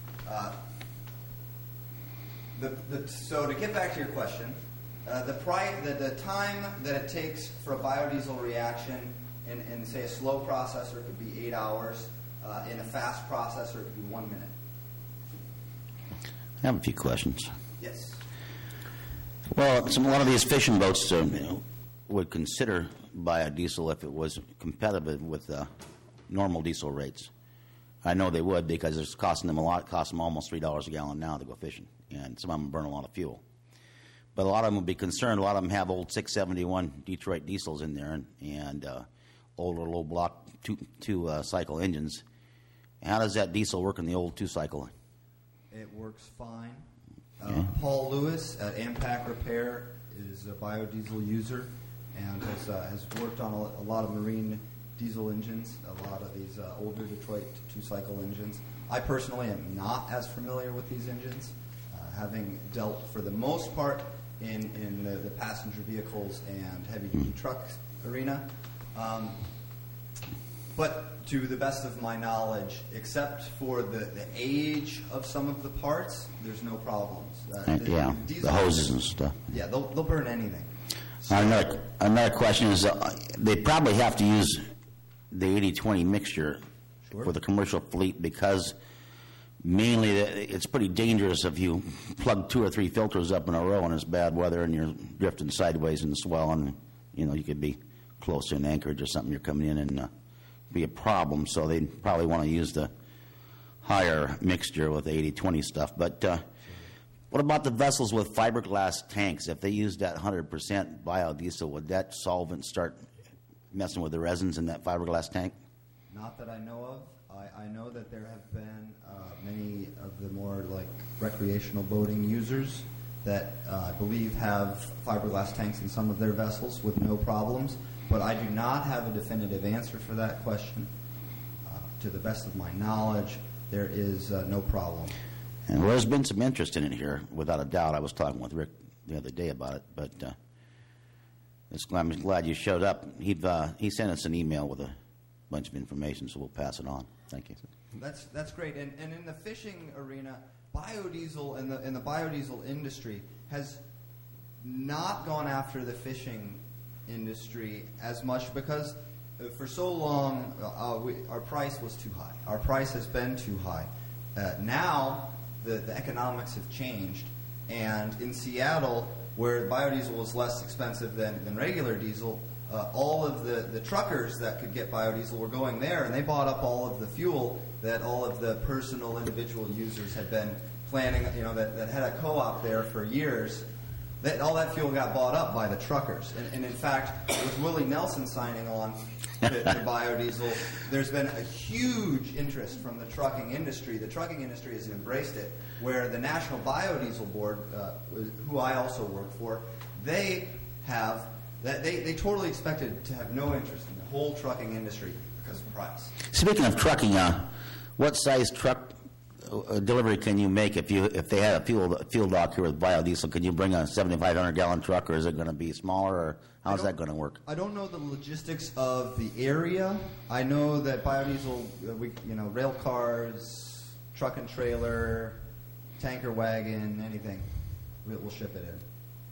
50. So to get back to your question, the time that it takes for a biodiesel reaction in say, a slow processor could be 8 hours. In a fast processor, it could be 1 minute. I have a few questions. Yes. Well, a lot of these fishing boats would consider biodiesel if it was competitive with normal diesel rates. I know they would because it's costing them a lot. It costs them almost $3 a gallon now to go fishing, and some of them burn a lot of fuel. But a lot of them would be concerned. A lot of them have old 671 Detroit diesels in there and older low block two-cycle engines. How does that diesel work in the old two-cycle? It works fine. Paul Lewis at Ampac Repair is a biodiesel user and has worked on a lot of marine diesel engines, a lot of these older Detroit two-cycle engines. I personally am not as familiar with these engines, having dealt for the most part in the passenger vehicles and heavy-duty truck arena. But to the best of my knowledge, except for the age of some of the parts, there's no problems. The hoses and stuff. Yeah, they'll burn anything. So, another question is they probably have to use the 80-20 mixture for the commercial fleet because Mainly, it's pretty dangerous if you plug 2 or 3 filters up in a row and it's bad weather and you're drifting sideways in the swell, and you could be close to an anchorage or something. You're coming in and be a problem. So they probably want to use the higher mixture with 80-20 stuff. But what about the vessels with fiberglass tanks? If they used that 100% biodiesel, would that solvent start messing with the resins in that fiberglass tank? Not that I know of. I know that there have been many of the more recreational boating users that I believe have fiberglass tanks in some of their vessels with no problems, but I do not have a definitive answer for that question. To the best of my knowledge, there is no problem. And there's been some interest in it here, without a doubt. I was talking with Rick the other day about it, but I'm glad you showed up. He sent us an email with a bunch of information, so we'll pass it on. Thank you. That's great. And in the fishing arena, biodiesel and the biodiesel industry has not gone after the fishing industry as much because for so long our price was too high. Our price has been too high. Now the economics have changed, and in Seattle, where biodiesel was less expensive than regular diesel, all of the truckers that could get biodiesel were going there, and they bought up all of the fuel that all of the personal individual users had been planning, that had a co-op there for years. All that fuel got bought up by the truckers. And in fact, with Willie Nelson signing on to biodiesel, there's been a huge interest from the trucking industry. The trucking industry has embraced it, where the National Biodiesel Board, who I also work for, they totally expected to have no interest in the whole trucking industry because of price. Speaking of trucking, what size truck delivery can you make if they had a fuel dock here with biodiesel? Can you bring a 7,500-gallon truck, or is it going to be smaller, or how's that going to work? I don't know the logistics of the area. I know that biodiesel, rail cars, truck and trailer, tanker wagon, anything, we'll ship it in.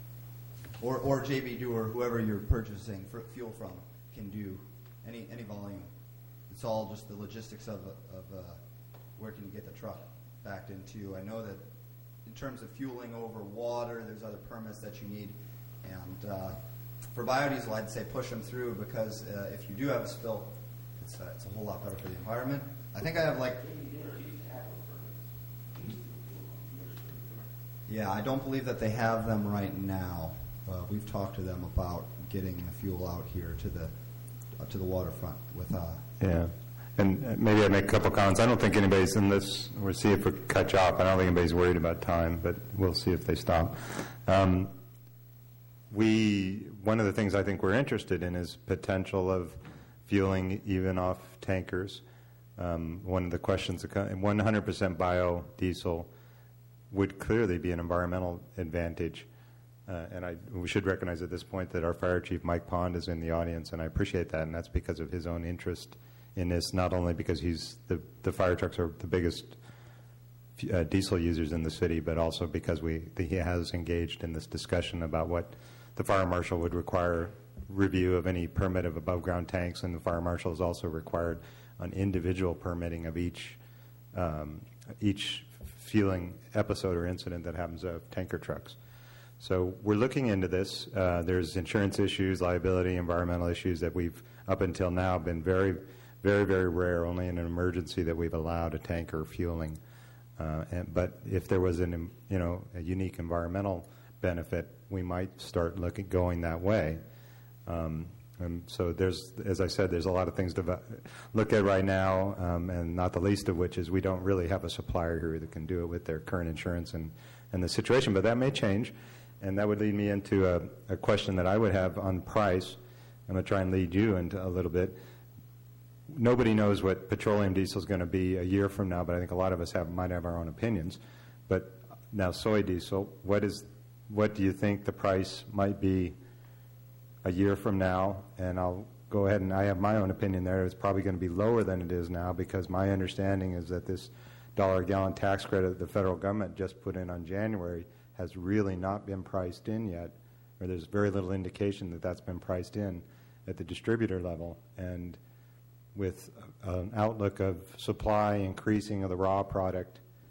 Or JB Dewar, whoever you're purchasing fuel from, can do any volume. It's all just the logistics of where can you get the truck backed into. I know that in terms of fueling over water, there's other permits that you need. And for biodiesel, I'd say push them through, because if you do have a spill, it's a whole lot better for the environment. I think I have yeah, I don't believe that they have them right now. We've talked to them about getting the fuel out here to the waterfront with. Yeah, and maybe I make a couple comments. I don't think anybody's in this. We'll see if we cut you off. I don't think anybody's worried about time, but we'll see if they stop. One of the things I think we're interested in is potential of fueling even off tankers. One of the questions, 100% biodiesel would clearly be an environmental advantage. And we should recognize at this point that our fire chief, Mike Pond, is in the audience, and I appreciate that, and that's because of his own interest in this, not only because the fire trucks are the biggest diesel users in the city, but also because he has engaged in this discussion about what the fire marshal would require review of any permit of above-ground tanks, and the fire marshal is also required on individual permitting of each fueling episode or incident that happens of tanker trucks. So we're looking into this. There's insurance issues, liability, environmental issues that we've, up until now, been very, very, very rare, only in an emergency that we've allowed a tanker fueling. But if there was a unique environmental benefit, we might start going that way. And so as I said, there's a lot of things to look at right now, and not the least of which is we don't really have a supplier here that can do it with their current insurance and the situation. But that may change. And that would lead me into a question that I would have on price. I'm going to try and lead you into a little bit. Nobody knows what petroleum diesel is going to be a year from now, but I think a lot of us might have our own opinions. But now soy diesel, what do you think the price might be a year from now? And I'll go ahead and I have my own opinion there. It's probably going to be lower than it is now, because my understanding is that this $1 a gallon tax credit the federal government just put in on January has really not been priced in yet, or there's very little indication that that's been priced in at the distributor level. And with an outlook of supply increasing of the raw product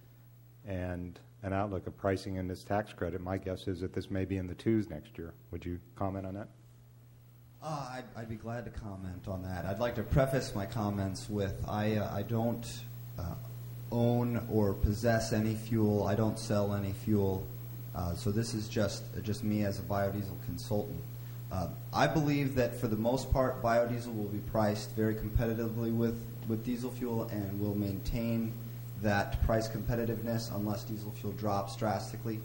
and an outlook of pricing in this tax credit, my guess is that this may be in the twos next year. Would you comment on that? I'd be glad to comment on that. I'd like to preface my comments with I don't own or possess any fuel. I don't sell any fuel. So this is just me as a biodiesel consultant. I believe that for the most part, biodiesel will be priced very competitively with diesel fuel and will maintain that price competitiveness unless diesel fuel drops drastically.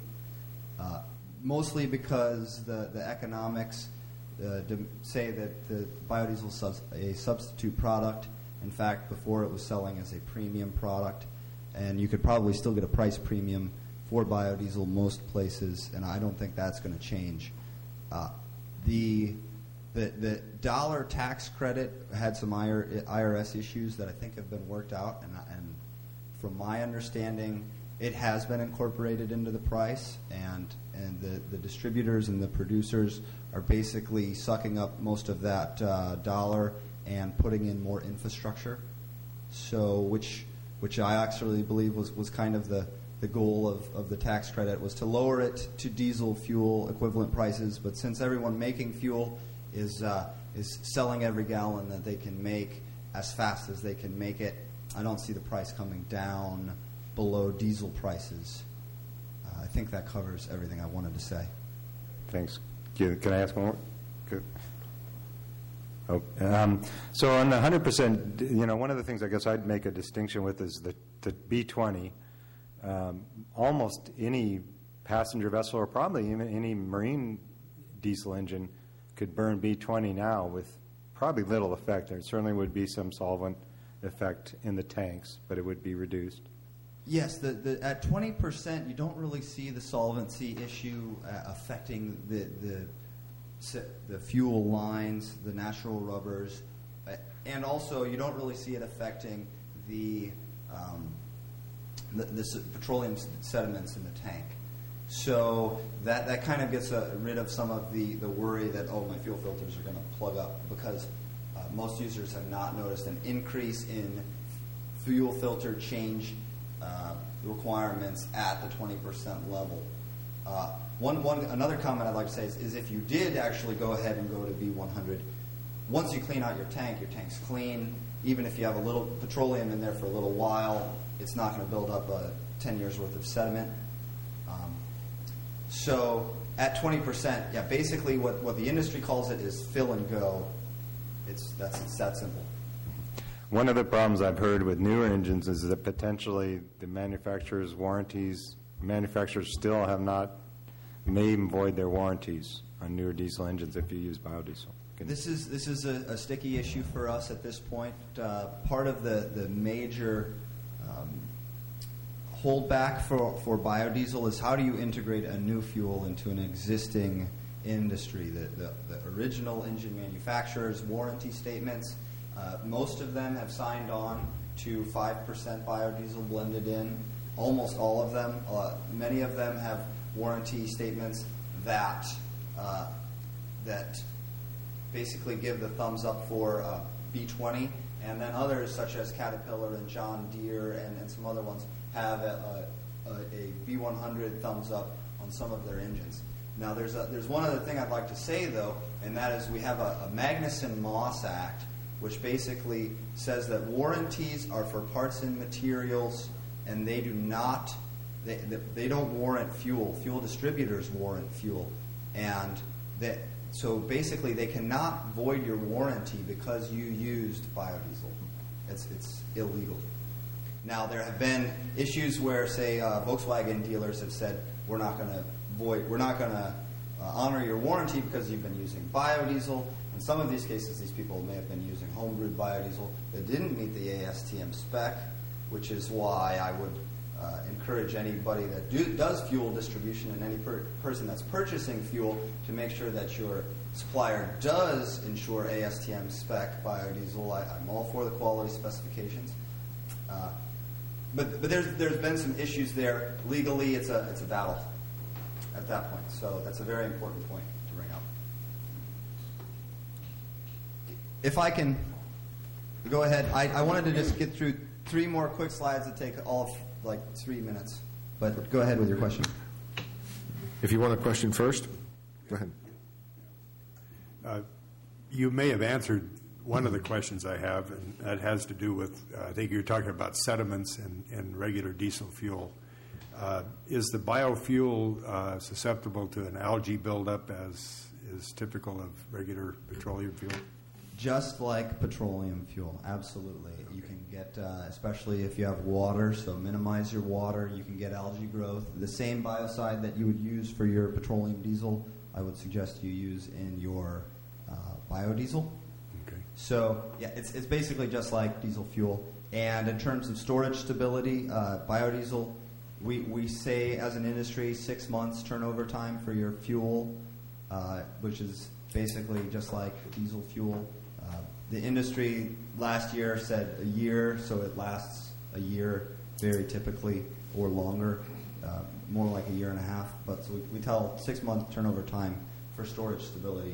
Mostly because the economics say that the biodiesel is a substitute product. In fact, before it was selling as a premium product, and you could probably still get a price premium for biodiesel most places, and I don't think that's going to change. The dollar tax credit had some IRS issues that I think have been worked out, and from my understanding, it has been incorporated into the price, and the distributors and the producers are basically sucking up most of that dollar and putting in more infrastructure. So, which I actually believe was kind of the goal of the tax credit, was to lower it to diesel fuel equivalent prices. But since everyone making fuel is selling every gallon that they can make as fast as they can make it, I don't see the price coming down below diesel prices. I think that covers everything I wanted to say. Thanks. Can I ask one more? Good. Oh, so on the 100%, one of the things I guess I'd make a distinction with is the B20. Almost any passenger vessel, or probably even any marine diesel engine, could burn B20 now with probably little effect. There certainly would be some solvent effect in the tanks, but it would be reduced. Yes, at 20%, you don't really see the solvency issue affecting the fuel lines, the natural rubbers, and also you don't really see it affecting the petroleum sediments in the tank. So that kind of gets rid of some of the worry that, my fuel filters are going to plug up, because most users have not noticed an increase in fuel filter change requirements at the 20% level. Another comment I'd like to say is if you did actually go ahead and go to B100, once you clean out your tank's clean. Even if you have a little petroleum in there for a little while, it's not going to build up 10 years worth of sediment. So at 20%, basically what the industry calls it is fill and go. It's that simple. One of the problems I've heard with newer engines is that potentially the manufacturers' warranties, manufacturers still have not, may even void their warranties on newer diesel engines if you use biodiesel. This is a sticky issue for us at this point. Part of the major holdback for biodiesel is how do you integrate a new fuel into an existing industry? The original engine manufacturers' warranty statements, most of them have signed on to 5% biodiesel blended in. Almost all of them. Many of them have warranty statements that basically give the thumbs up for B20, and then others such as Caterpillar and John Deere and some other ones have a B100 thumbs up on some of their engines. Now there's one other thing I'd like to say though, and that is we have a Magnuson-Moss Act, which basically says that warranties are for parts and materials, and they do not, they don't warrant fuel. Fuel distributors warrant fuel, and so basically they cannot void your warranty because you used biodiesel. It's illegal. Now there have been issues where, say, Volkswagen dealers have said we're not going to honor your warranty because you've been using biodiesel. In some of these cases, these people may have been using home-brewed biodiesel that didn't meet the ASTM spec, which is why I would encourage anybody that does fuel distribution and any person that's purchasing fuel to make sure that your supplier does ensure ASTM spec biodiesel. I'm all for the quality specifications. But there's been some issues there. Legally, it's a battle at that point. So that's a very important point to bring up. If I can go ahead, I wanted to just get through 3 more quick slides that take all of 3 minutes. But go ahead with your question. If you want a question first, go ahead. You may have answered one of the questions I have, and that has to do with, I think you're talking about sediments and regular diesel fuel. Is the biofuel susceptible to an algae buildup as is typical of regular petroleum fuel? Just like petroleum fuel, absolutely. You can get, especially if you have water, so minimize your water, you can get algae growth. The same biocide that you would use for your petroleum diesel, I would suggest you use in your biodiesel. Okay. So, yeah, it's basically just like diesel fuel. And in terms of storage stability, biodiesel, we say as an industry 6 months turnover time for your fuel, which is basically just like diesel fuel. The industry last year said a year, so it lasts a year very typically, or longer, more like a year and a half. But so we tell 6 month turnover time for storage stability.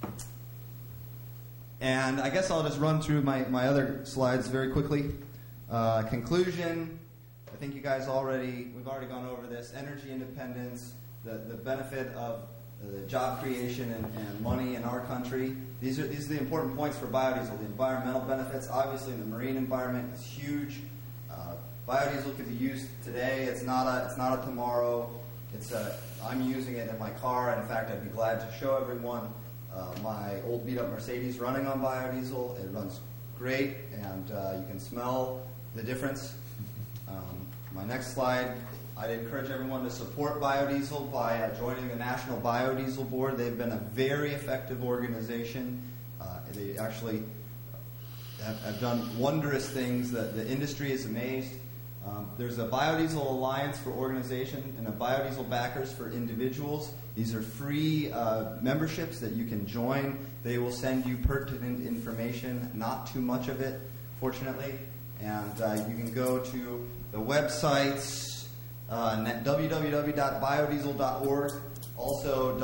And I guess I'll just run through my other slides very quickly. Conclusion, I think you guys we've already gone over this. Energy independence, the benefit of the job creation and money in our country. These are the important points for biodiesel. The environmental benefits, obviously in the marine environment, is huge. Biodiesel can be used today. It's not a tomorrow. I'm using it in my car. In fact, I'd be glad to show everyone my old beat-up Mercedes running on biodiesel. It runs great, and you can smell the difference. My next slide, I'd encourage everyone to support biodiesel by joining the National Biodiesel Board. They've been a very effective organization. They actually have done wondrous things. The industry is amazed. There's a Biodiesel Alliance for organization and a Biodiesel Backers for individuals. These are free memberships that you can join. They will send you pertinent information, not too much of it, fortunately. And you can go to the websites, www.biodiesel.org, also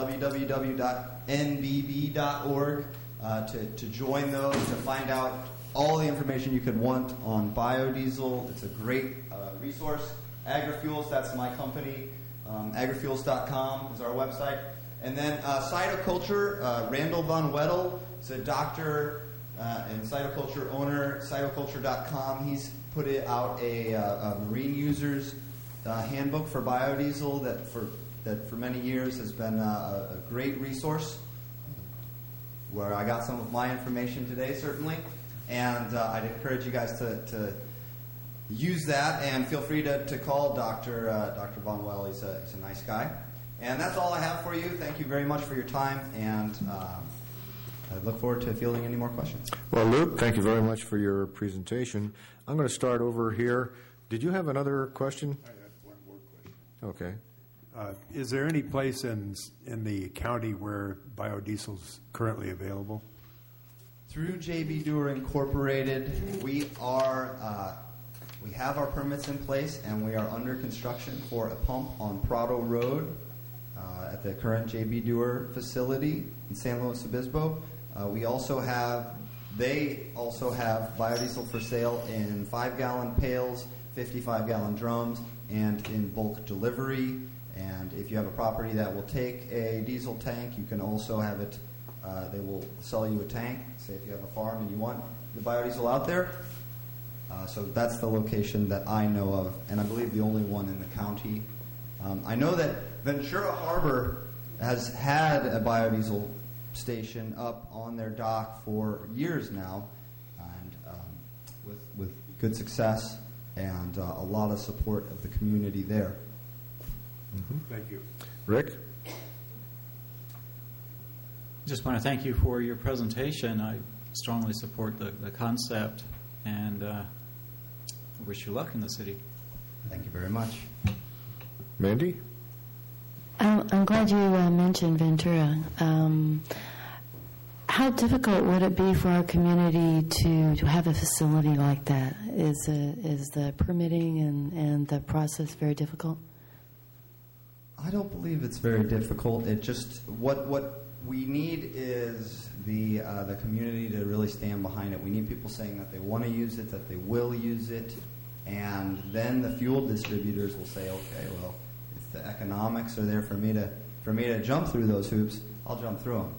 www.nbb.org to join those, to find out all the information you could want on biodiesel. It's a great resource. AgriFuels, that's my company. Agrifuels.com is our website. And then Cytoculture, Randall Von Weddell is a doctor and cytoculture owner, cytoculture.com. He's put out a marine users handbook for biodiesel that for many years has been a great resource, where I got some of my information today, certainly. And I'd encourage you guys to use that, and feel free to call Dr. Von Weddell. He's a nice guy. And that's all I have for you. Thank you very much for your time, and I look forward to fielding any more questions. Well, Luke, thank you very much for your presentation. I'm going to start over here. Did you have another question? I had one more question. Okay. Is there any place in the county where biodiesel is currently available? Through J.B. Dewar Incorporated, we have our permits in place, and we are under construction for a pump on Prado Road at the current J.B. Dewar facility in San Luis Obispo. They also have biodiesel for sale in 5-gallon pails, 55-gallon drums, and in bulk delivery. And if you have a property that will take a diesel tank, you can also have it. They will sell you a tank. Say if you have a farm and you want the biodiesel out there. So that's the location that I know of, and I believe the only one in the county. I know that Ventura Harbor has had a biodiesel station up on their dock for years now, and with good success and a lot of support of the community there. Mm-hmm. Thank you. Rick? Just want to thank you for your presentation. I strongly support the concept, and I wish you luck in the city. Thank you very much. Mandy? I'm glad you mentioned Ventura. How difficult would it be for our community to have a facility like that? Is the permitting and the process very difficult? I don't believe it's very difficult. It just what we need is the community to really stand behind it. We need people saying that they want to use it, that they will use it, And then the fuel distributors will say, okay, well, if the economics are there for me to jump through those hoops, I'll jump through them.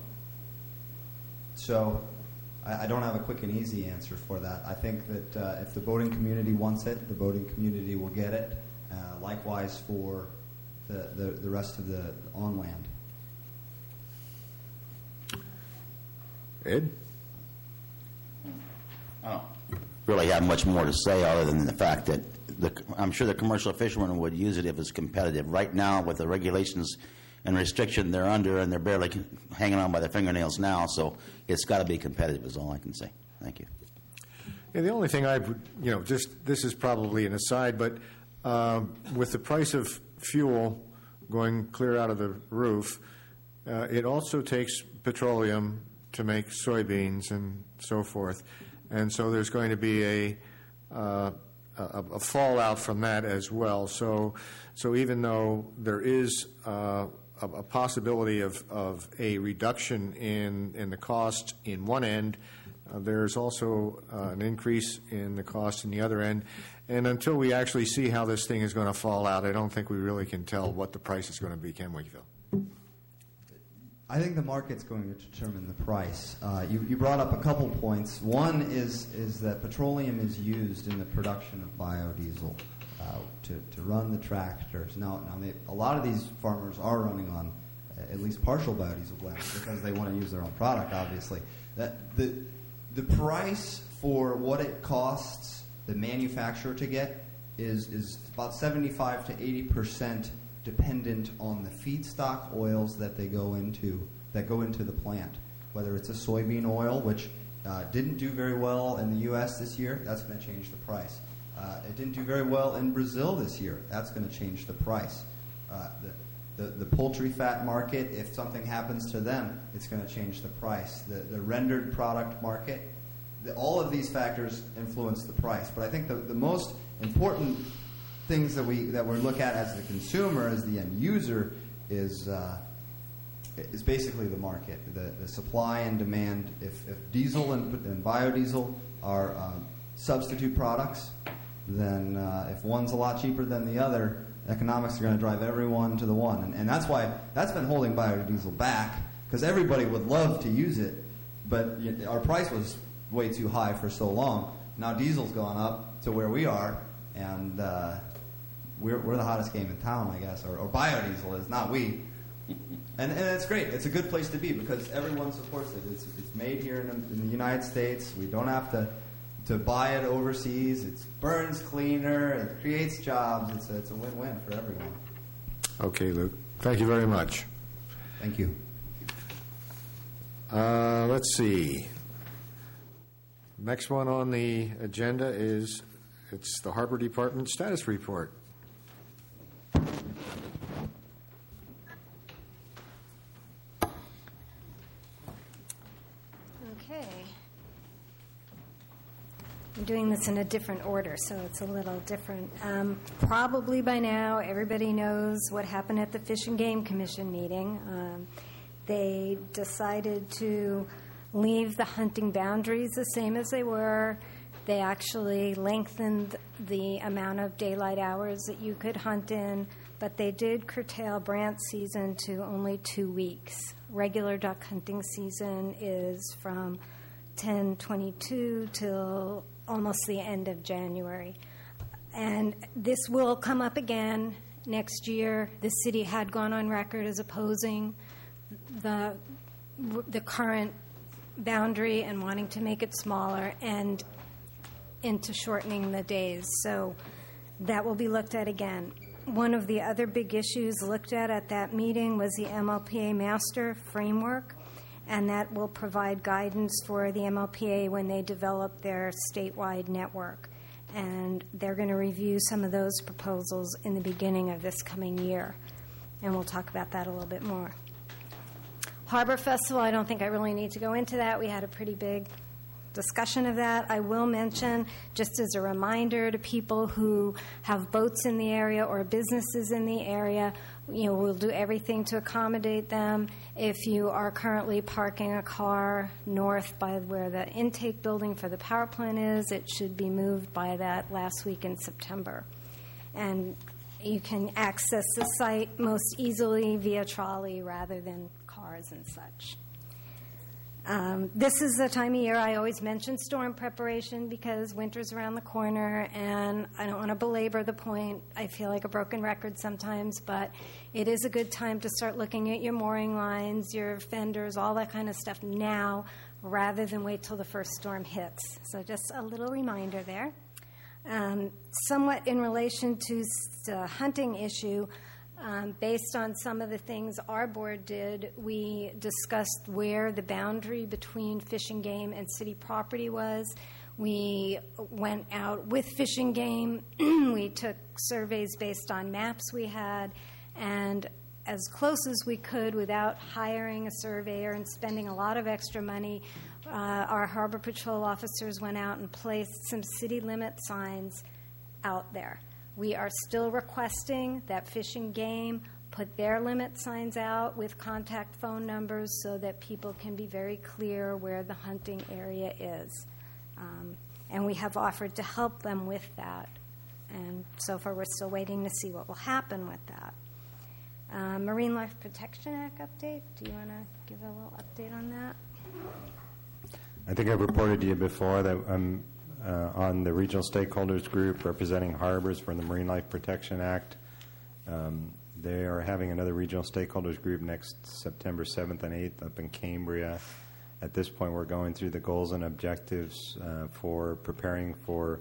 So I don't have a quick and easy answer for that. I think that if the boating community wants it, the boating community will get it. Likewise for the rest of the on land. Ed? I don't really have much more to say other than the fact that I'm sure the commercial fishermen would use it if it's competitive. Right now, with the regulations and restriction they're under, and they're barely hanging on by their fingernails now, so it's got to be competitive is all I can say. Thank you. Yeah, the only thing I would, this is probably an aside, but with the price of fuel going clear out of the roof, it also takes petroleum to make soybeans and so forth. And so there's going to be a fallout from that as well. So even though there is a possibility of a reduction in the cost in one end, there's also an increase in the cost in the other end. And until we actually see how this thing is going to fall out, I don't think we really can tell what the price is going to be, can we, Phil? I think the market's going to determine the price. You brought up a couple points. One is that petroleum is used in the production of biodiesel to run the tractors. Now a lot of these farmers are running on at least partial biodiesel blends because they want to use their own product, obviously. The price for what it costs the manufacturer to get is about 75 to 80% dependent on the feedstock oils that go into the plant. Whether it's a soybean oil, which didn't do very well in the U.S. this year, that's going to change the price. It didn't do very well in Brazil this year. That's going to change the price. The poultry fat market, if something happens to them, it's going to change the price. The rendered product market, all of these factors influence the price. But I think the most important things that we look at as the consumer, as the end user, is basically the market, the supply and demand. If diesel and biodiesel are substitute products, then if one's a lot cheaper than the other, economics are going to drive everyone to the one. And that's why that's been holding biodiesel back, because everybody would love to use it, but our price was way too high for so long. Now diesel's gone up to where we are, and we're the hottest game in town, I guess, or biodiesel is, not we. And it's great. It's a good place to be because everyone supports it. It's made here in the United States. We don't have to buy it overseas. It burns cleaner. It creates jobs. It's a win-win for everyone. Okay, Luke. Thank you very much. Thank you. Let's see. Next one on the agenda is it's the Harbor Department status report. Okay. I'm doing this in a different order, so it's a little different. Probably by now, everybody knows what happened at the Fish and Game Commission meeting. They decided to leave the hunting boundaries the same as they were. They actually lengthened the amount of daylight hours that you could hunt in, but they did curtail brant season to only 2 weeks. Regular duck hunting season is from 10/22 till almost the end of January. And this will come up again next year. The city had gone on record as opposing the current boundary and wanting to make it smaller and into shortening the days. So that will be looked at again. One of the other big issues looked at that meeting was the MLPA Master Framework, and that will provide guidance for the MLPA when they develop their statewide network. And they're going to review some of those proposals in the beginning of this coming year. And we'll talk about that a little bit more. Harbor Festival, I don't think I really need to go into that. We had a pretty big discussion of that. I will mention, just as a reminder to people who have boats in the area or businesses in the area, We'll do everything to accommodate them. If you are currently parking a car north by where the intake building for the power plant is, it should be moved by that last week in September. And you can access the site most easily via trolley rather than cars and such. This is the time of year I always mention storm preparation because winter's around the corner, and I don't want to belabor the point. I feel like a broken record sometimes, but it is a good time to start looking at your mooring lines, your fenders, all that kind of stuff now rather than wait till the first storm hits. So just a little reminder there. Somewhat in relation to the hunting issue, based on some of the things our board did, we discussed where the boundary between Fish and Game and city property was. We went out with Fish and Game. We took surveys based on maps we had, and as close as we could without hiring a surveyor and spending a lot of extra money, our Harbor Patrol officers went out and placed some city limit signs out there. We are still requesting that Fish and Game put their limit signs out with contact phone numbers so that people can be very clear where the hunting area is. And we have offered to help them with that. And so far we're still waiting to see what will happen with that. Marine Life Protection Act update. Do you want to give a little update on that? I think I've reported to you before that I'm on the regional stakeholders group representing harbors for the Marine Life Protection Act. They are having another regional stakeholders group next September 7th and 8th up in Cambria. At this point, we're going through the goals and objectives for preparing for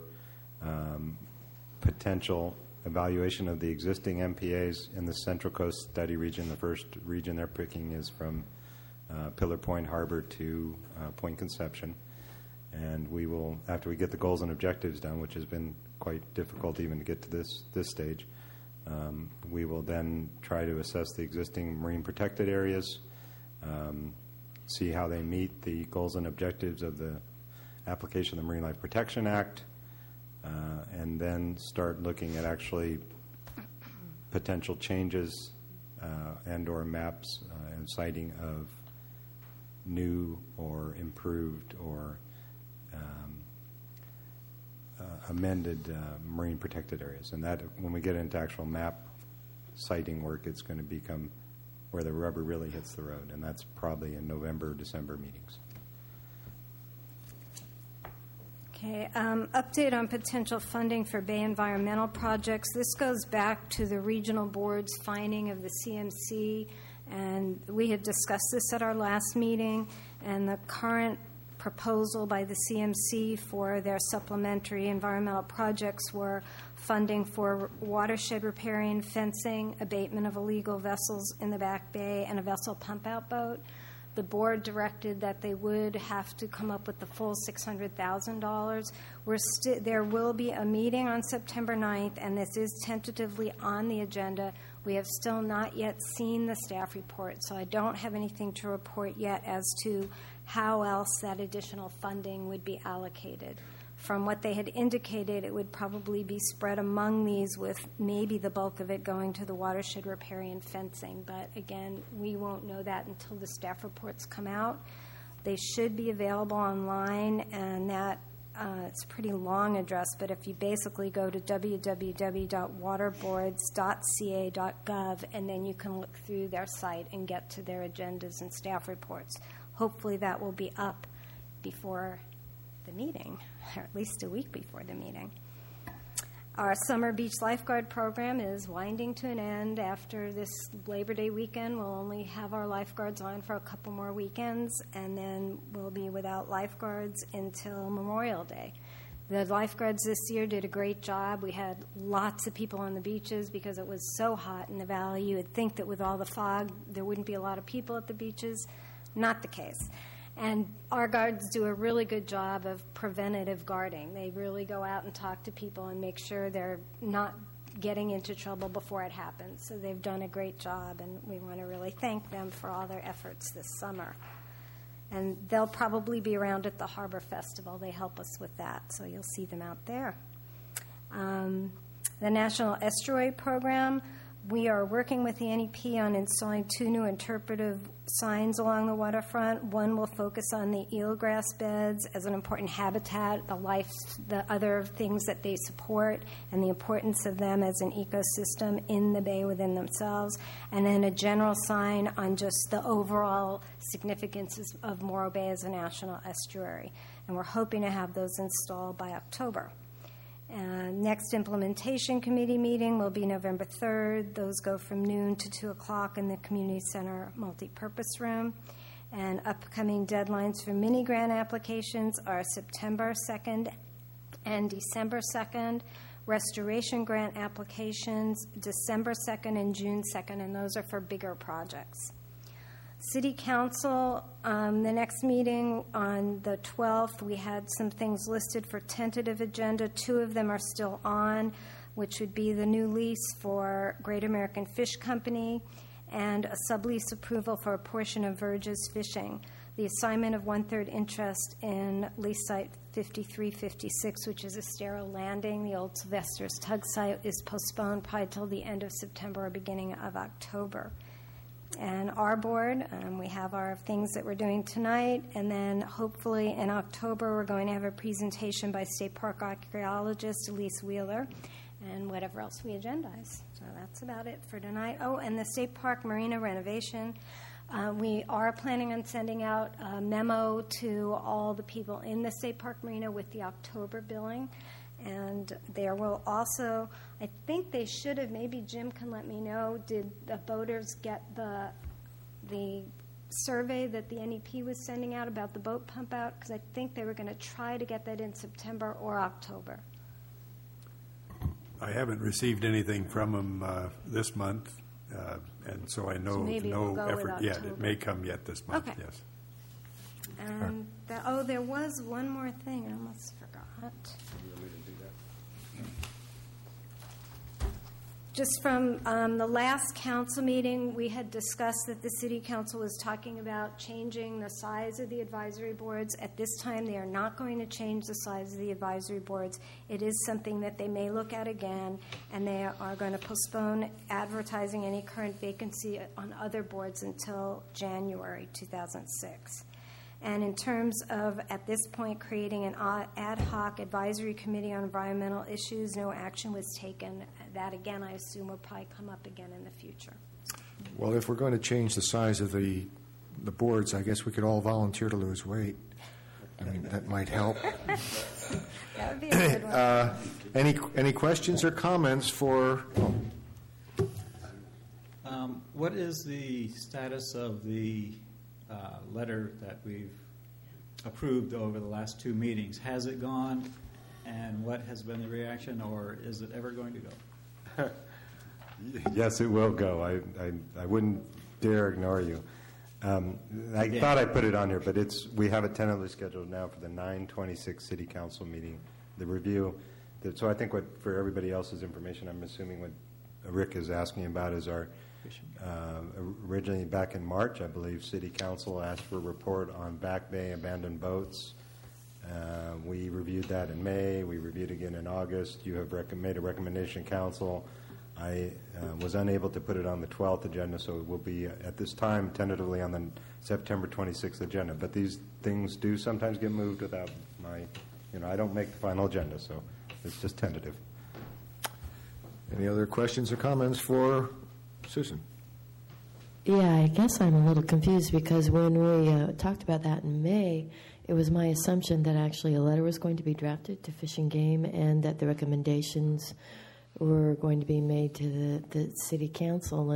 potential evaluation of the existing MPAs in the Central Coast Study Region. The first region they're picking is from Pillar Point Harbor to Point Conception. And we will, after we get the goals and objectives done, which has been quite difficult even to get to this stage, we will then try to assess the existing marine protected areas, see how they meet the goals and objectives of the application of the Marine Life Protection Act, and then start looking at actually potential changes and or maps and siting of new or improved or amended marine protected areas. And that, when we get into actual map siting work, it's going to become where the rubber really hits the road, and that's probably in November, December meetings. Okay, update on potential funding for Bay environmental projects. This goes back to the regional board's finding of the CMC, and we had discussed this at our last meeting, and the current proposal by the CMC for their supplementary environmental projects were funding for watershed repairing, fencing, abatement of illegal vessels in the back bay, and a vessel pump-out boat. The board directed that they would have to come up with the full $600,000. There will be a meeting on September 9th, and this is tentatively on the agenda. We have still not yet seen the staff report, so I don't have anything to report yet as to how else that additional funding would be allocated. From what they had indicated, it would probably be spread among these, with maybe the bulk of it going to the watershed riparian fencing. But again, we won't know that until the staff reports come out. They should be available online, and that it's a pretty long address, but if you basically go to www.waterboards.ca.gov, and then you can look through their site and get to their agendas and staff reports. Hopefully that will be up before the meeting, or at least a week before the meeting. Our summer beach lifeguard program is winding to an end. After this Labor Day weekend, we'll only have our lifeguards on for a couple more weekends, and then we'll be without lifeguards until Memorial Day. The lifeguards this year did a great job. We had lots of people on the beaches because it was so hot in the valley. You would think that with all the fog, there wouldn't be a lot of people at the beaches. Not the case. And our guards do a really good job of preventative guarding. They really go out and talk to people and make sure they're not getting into trouble before it happens. So they've done a great job, and we want to really thank them for all their efforts this summer. And they'll probably be around at the Harbor Festival. They help us with that, so you'll see them out there. The National Estuary Program, We are working with the NEP on installing 2 new interpretive signs along the waterfront. One will focus on the eelgrass beds as an important habitat, the other things that they support, and the importance of them as an ecosystem in the bay within themselves. And then a general sign on just the overall significance of Morro Bay as a national estuary. And we're hoping to have those installed by October. Next implementation committee meeting will be November 3rd. Those go from noon to 2 o'clock in the community center multipurpose room. And upcoming deadlines for mini grant applications are September 2nd and December 2nd. Restoration grant applications December 2nd and June 2nd, and those are for bigger projects. City Council, the next meeting on the 12th, we had some things listed for tentative agenda. 2 of them are still on, which would be the new lease for Great American Fish Company and a sublease approval for a portion of Verge's Fishing. The assignment of 1/3 interest in lease site 5356, which is Estero Landing, the old Sylvester's Tug site, is postponed probably till the end of September or beginning of October. And our board, we have our things that we're doing tonight, and then hopefully in October we're going to have a presentation by State Park archaeologist Elise Wheeler, and whatever else we agendize. So that's about it for tonight. Oh, and the State Park Marina renovation. We are planning on sending out a memo to all the people in the State Park Marina with the October billing. And there will also, I think they should have, maybe Jim can let me know, did the boaters get the survey that the NEP was sending out about the boat pump out? Because I think they were going to try to get that in September or October. I haven't received anything from them this month, and so I know maybe no we'll go effort with yet. October. It may come yet this month, Okay. yes. And there was one more thing I almost forgot. Just from the last council meeting, we had discussed that the city council was talking about changing the size of the advisory boards. At this time, they are not going to change the size of the advisory boards. It is something that they may look at again, and they are going to postpone advertising any current vacancy on other boards until January 2006. And in terms of, at this point, creating an ad hoc advisory committee on environmental issues, no action was taken. That, again, I assume will probably come up again in the future. Well, if we're going to change the size of the boards, I guess we could all volunteer to lose weight. I mean, that might help. That would be a good one. Any questions or comments for... What is the status of the letter that we've approved over the last 2 meetings? Has it gone, and what has been the reaction, or is it ever going to go? Yes, it will go. I wouldn't dare ignore you. I thought I put it on here, but we have it tentatively scheduled now for the 9/26 City Council meeting, the review. So I think for everybody else's information, I'm assuming what Rick is asking about is our originally back in March, I believe, City Council asked for a report on Back Bay abandoned boats. We reviewed that in May. We reviewed again in August. You have made a recommendation, Council. I was unable to put it on the 12th agenda, so it will be at this time tentatively on the September 26th agenda. But these things do sometimes get moved without I don't make the final agenda, so it's just tentative. Any other questions or comments for Susan? Yeah, I guess I'm a little confused because when we talked about that in May, it was my assumption that actually a letter was going to be drafted to Fish and Game and that the recommendations were going to be made to the City Council.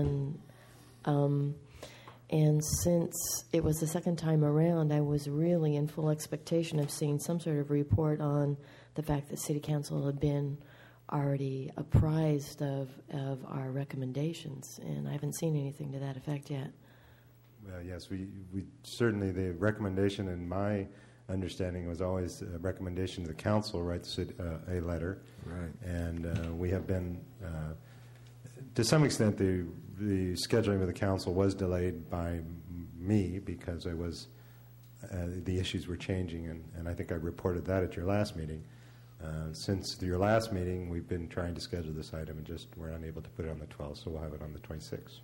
And since it was the second time around, I was really in full expectation of seeing some sort of report on the fact that City Council had been already apprised of our recommendations, and I haven't seen anything to that effect yet. Well, yes, we certainly, the recommendation in my understanding was always a recommendation to the council writes a letter. Right. And we have been, to some extent, the scheduling of the council was delayed by me because the issues were changing, and I think I reported that at your last meeting. Since your last meeting, we've been trying to schedule this item and just we're unable to put it on the 12th, so we'll have it on the 26th.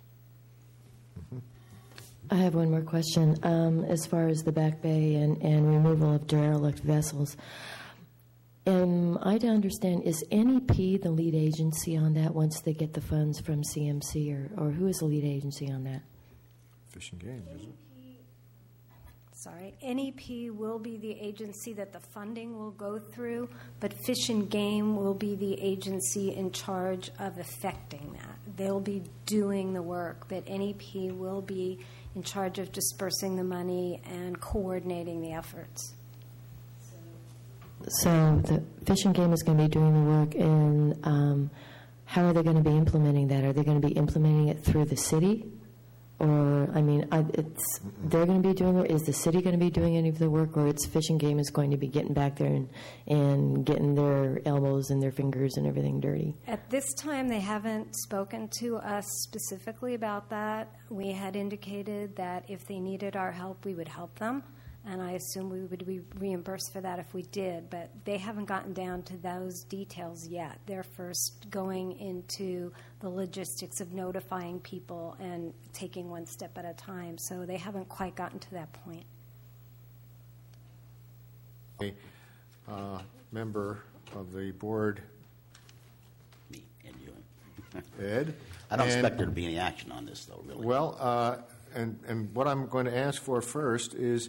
I have one more question. As far as the back bay and removal of derelict vessels, am I to understand, is NEP the lead agency on that once they get the funds from CMC, or who is the lead agency on that? Fish and Game, isn't it? Sorry, NEP will be the agency that the funding will go through, but Fish and Game will be the agency in charge of effecting that. They'll be doing the work, but NEP will be in charge of dispersing the money and coordinating the efforts. So the Fish and Game is going to be doing the work, and how are they going to be implementing that? Are they going to be implementing it through the city? Or, I mean, they're going to be doing it. Is the city going to be doing any of the work, or it's Fish and Game is going to be getting back there and getting their elbows and their fingers and everything dirty? At this time, they haven't spoken to us specifically about that. We had indicated that if they needed our help, we would help them, and I assume we would be reimbursed for that if we did, but they haven't gotten down to those details yet. They're first going into the logistics of notifying people and taking one step at a time, so they haven't quite gotten to that point. A member of the board, Me and you. Ed. I don't expect there to be any action on this, though, really. Well, and what I'm going to ask for first is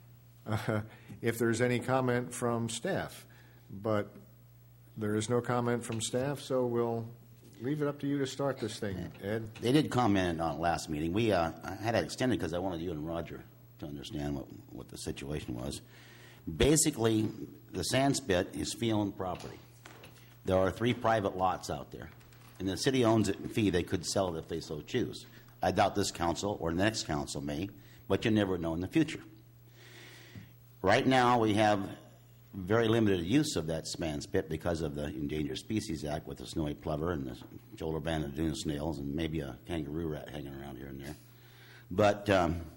if there's any comment from staff. But there is no comment from staff, so we'll leave it up to you to start this thing, Ed. They did comment on last meeting. We I had it extended because I wanted you and Roger to understand what the situation was. Basically, the sand spit is fee-owned property. There are 3 private lots out there, and the city owns it in fee. They could sell it if they so choose. I doubt this council or the next council may, but you never know in the future. Right now, we have very limited use of that sand spit because of the Endangered Species Act with the snowy plover and the shoulder banded dune snails and maybe a kangaroo rat hanging around here and there. But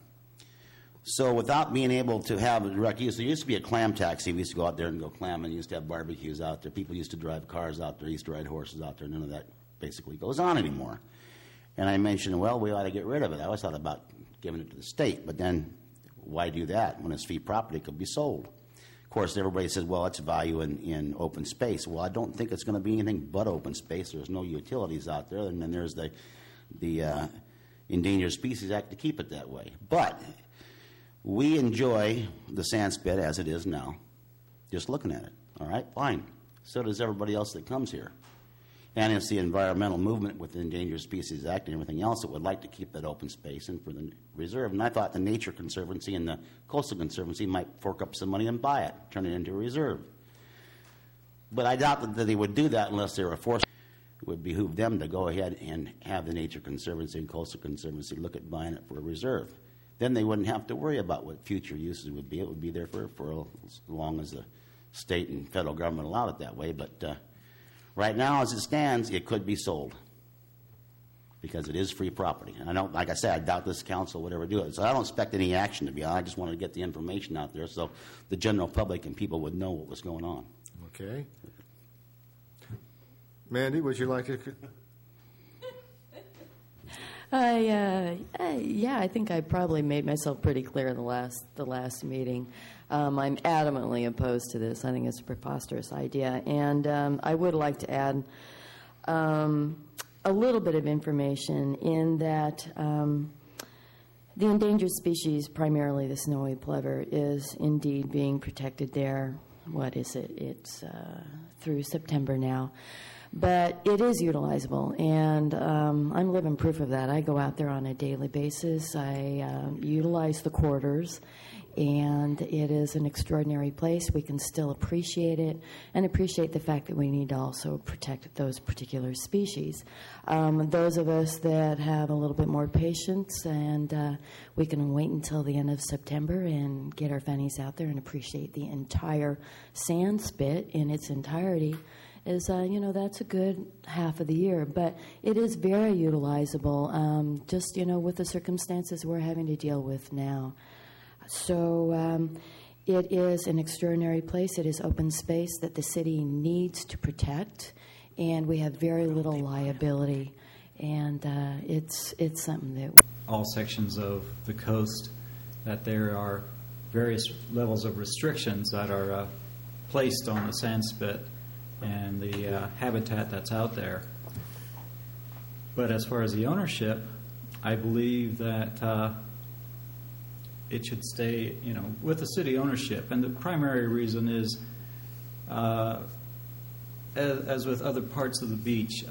so without being able to have direct use, there used to be a clam taxi. We used to go out there and go clam, and used to have barbecues out there. People used to drive cars out there, used to ride horses out there. None of that basically goes on anymore. And I mentioned, well, we ought to get rid of it. I always thought about giving it to the state, but then why do that when it's fee property? It could be sold. Of course, everybody says, well, it's value in open space. Well, I don't think it's going to be anything but open space. There's no utilities out there, and then there's the Endangered Species Act to keep it that way. But we enjoy the sand spit as it is now, just looking at it. All right, fine. So does everybody else that comes here. And it's the environmental movement with the Endangered Species Act and everything else that would like to keep that open space and for the reserve. And I thought the Nature Conservancy and the Coastal Conservancy might fork up some money and buy it, turn it into a reserve. But I doubt that they would do that unless they were forced. It would behoove them to go ahead and have the Nature Conservancy and Coastal Conservancy look at buying it for a reserve. Then they wouldn't have to worry about what future uses would be. It would be there for as long as the state and federal government allowed it that way. But right now, as it stands, it could be sold because it is free property. And I don't, like I said, I doubt this council would ever do it. So I don't expect any action to be on. I just wanted to get the information out there so the general public and people would know what was going on. Okay. Mandy, would you like to? Yeah, I think I probably made myself pretty clear in the last meeting. I'm adamantly opposed to this. I think it's a preposterous idea. And I would like to add a little bit of information in that the endangered species, primarily the snowy plover, is indeed being protected there. What is it? It's through September now. But it is utilizable, and I'm living proof of that. I go out there on a daily basis. I utilize the quarters, and it is an extraordinary place. We can still appreciate it and appreciate the fact that we need to also protect those particular species. Those of us that have a little bit more patience and we can wait until the end of September and get our fannies out there and appreciate the entire sand spit in its entirety is, that's a good half of the year. But it is very utilizable, just, with the circumstances we're having to deal with now. So It is an extraordinary place. It is open space that the city needs to protect, and we have very little liability. And it's something that... All sections of the coast, that there are various levels of restrictions that are placed on the sand spit and the habitat that's out there. But as far as the ownership, I believe that it should stay, with the city ownership. And the primary reason is, as with other parts of the beach,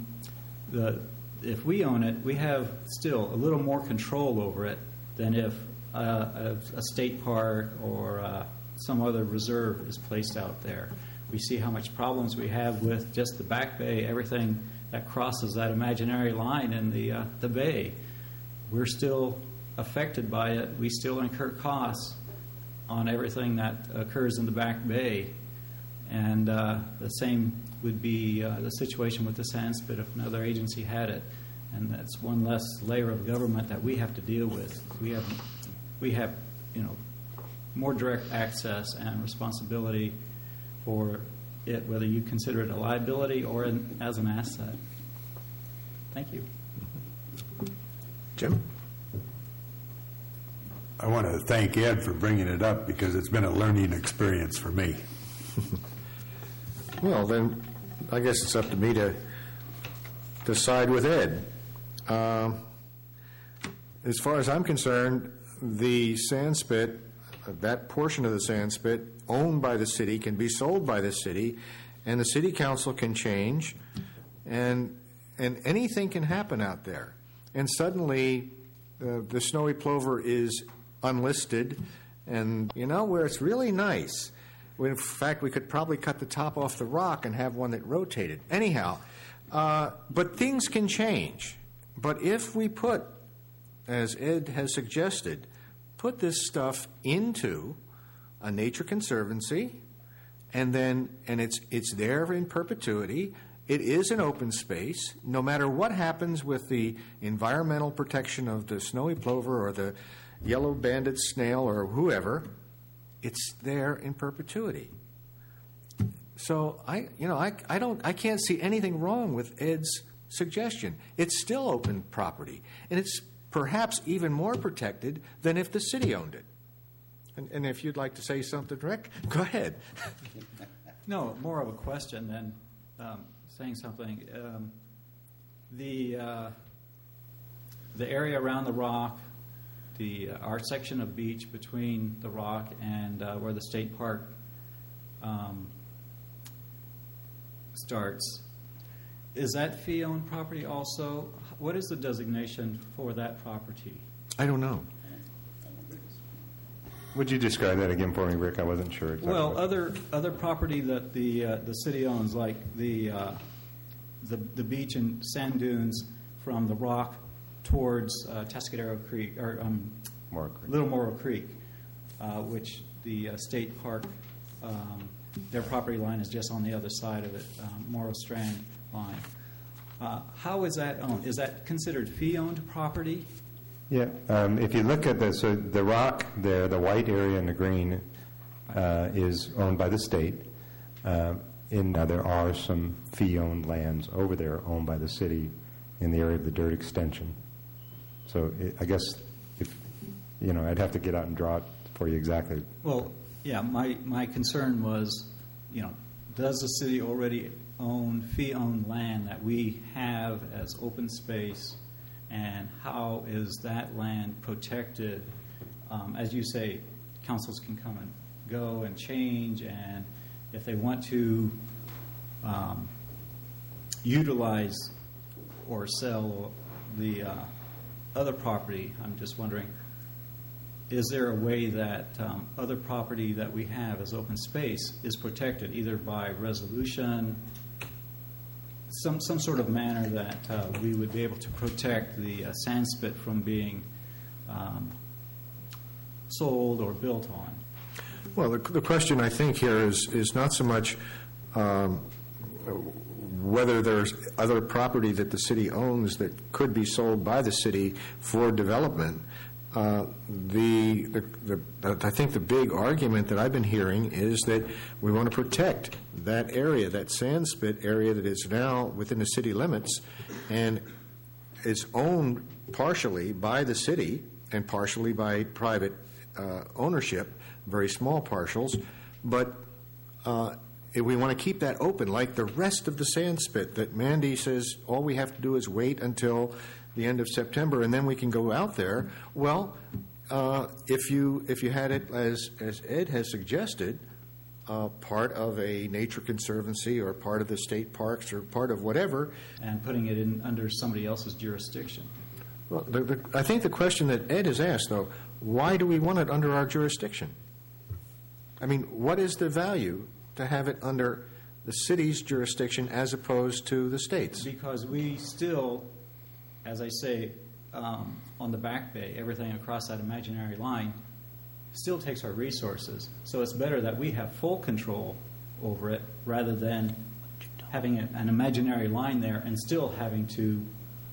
if we own it, we have still a little more control over it than if a state park or some other reserve is placed out there. We see how much problems we have with just the Back Bay, everything that crosses that imaginary line in the bay. We're still affected by it. We still incur costs on everything that occurs in the Back Bay. And the same would be the situation with the sand spit if another agency had it. And that's one less layer of government that we have to deal with. We have more direct access and responsibility for it, whether you consider it a liability or as an asset. Thank you. Jim? I want to thank Ed for bringing it up because it's been a learning experience for me. Well, then I guess it's up to me to side with Ed. As far as I'm concerned, the sand spit, that portion of the sand spit owned by the city can be sold by the city, and the city council can change, and anything can happen out there. And suddenly the snowy plover is unlisted, and where it's really nice. In fact, we could probably cut the top off the rock and have one that rotated. Anyhow, but things can change. But if we put, as Ed has suggested, put this stuff into a nature conservancy, and it's there in perpetuity. It is an open space. No matter what happens with the environmental protection of the snowy plover or the yellow-banded snail or whoever, it's there in perpetuity. So I can't see anything wrong with Ed's suggestion. It's still open property, and it's perhaps even more protected than if the city owned it. And if you'd like to say something, Rick, go ahead. No, more of a question than saying something. The area around the rock, our section of beach between the rock and where the state park starts, is that fee-owned property also? What is the designation for that property? I don't know. Would you describe that again for me, Rick? I wasn't sure exactly. Well, other property that the city owns, like the beach and sand dunes from the rock towards Tuscadero Creek or Little Morrow Creek, which the state park, their property line is just on the other side of it, Morrow Strand line. How is that owned? Is that considered fee-owned property? Yeah, if you look at the rock there, the white area and the green is owned by the state. There are some fee-owned lands over there owned by the city in the area of the dirt extension. So I guess I'd have to get out and draw it for you exactly. Well, yeah, my concern was, does the city already own fee-owned land that we have as open space? And how is that land protected? As you say, councils can come and go and change, and if they want to utilize or sell the other property, I'm just wondering, is there a way that other property that we have as open space is protected, either by resolution, some sort of manner that we would be able to protect the sand spit from being sold or built on? Well, the question I think here is not so much whether there's other property that the city owns that could be sold by the city for development. I think the big argument that I've been hearing is that we want to protect that area, that sand spit area that is now within the city limits and is owned partially by the city and partially by private ownership, very small parcels, but we want to keep that open like the rest of the sand spit that Mandy says all we have to do is wait until the end of September and then we can go out there. Well, if you had it as Ed has suggested, part of a nature conservancy or part of the state parks or part of whatever, and putting it in under somebody else's jurisdiction. Well, I think the question that Ed has asked, though, why do we want it under our jurisdiction? I mean, what is the value to have it under the city's jurisdiction as opposed to the state's? Because we still, as I say, on the back bay, everything across that imaginary line still takes our resources. So it's better that we have full control over it rather than having an imaginary line there and still having to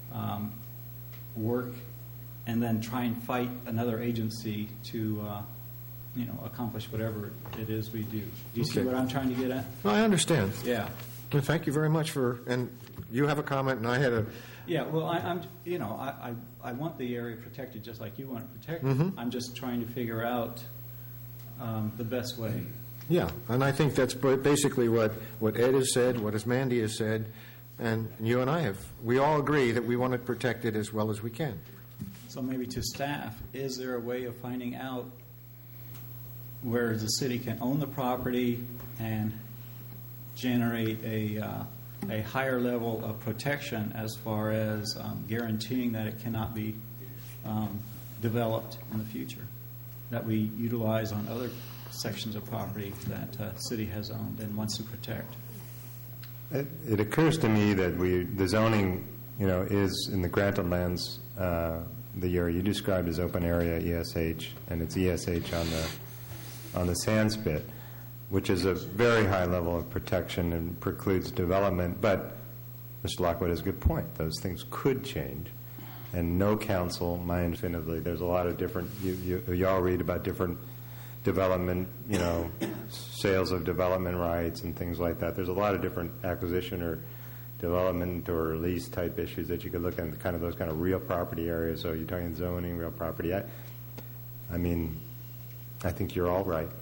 work and then try and fight another agency to accomplish whatever it is we do. Do you see what I'm trying to get at? No, I understand. Yeah. Well, thank you very much and you have a comment and I had a... Yeah, well, I want the area protected just like you want it protected. Mm-hmm. I'm just trying to figure out the best way. Yeah, and I think that's basically what Ed has said, what Mandy has said, and you and I have. We all agree that we want it protected as well as we can. So maybe to staff, is there a way of finding out where the city can own the property and generate a higher level of protection as far as guaranteeing that it cannot be developed in the future, that we utilize on other sections of property that city has owned and wants to protect? It occurs to me that the zoning, is in the granted lands, the area you described as open area ESH, and it's ESH on the sand spit, which is a very high level of protection and precludes development. But Mr. Lockwood has a good point. Those things could change. And no council, mind infinitely, there's a lot of different, you all read about different development, sales of development rights and things like that. There's a lot of different acquisition or development or lease type issues that you could look at, kind of those kind of real property areas. So you're talking zoning, real property. I think you're all right.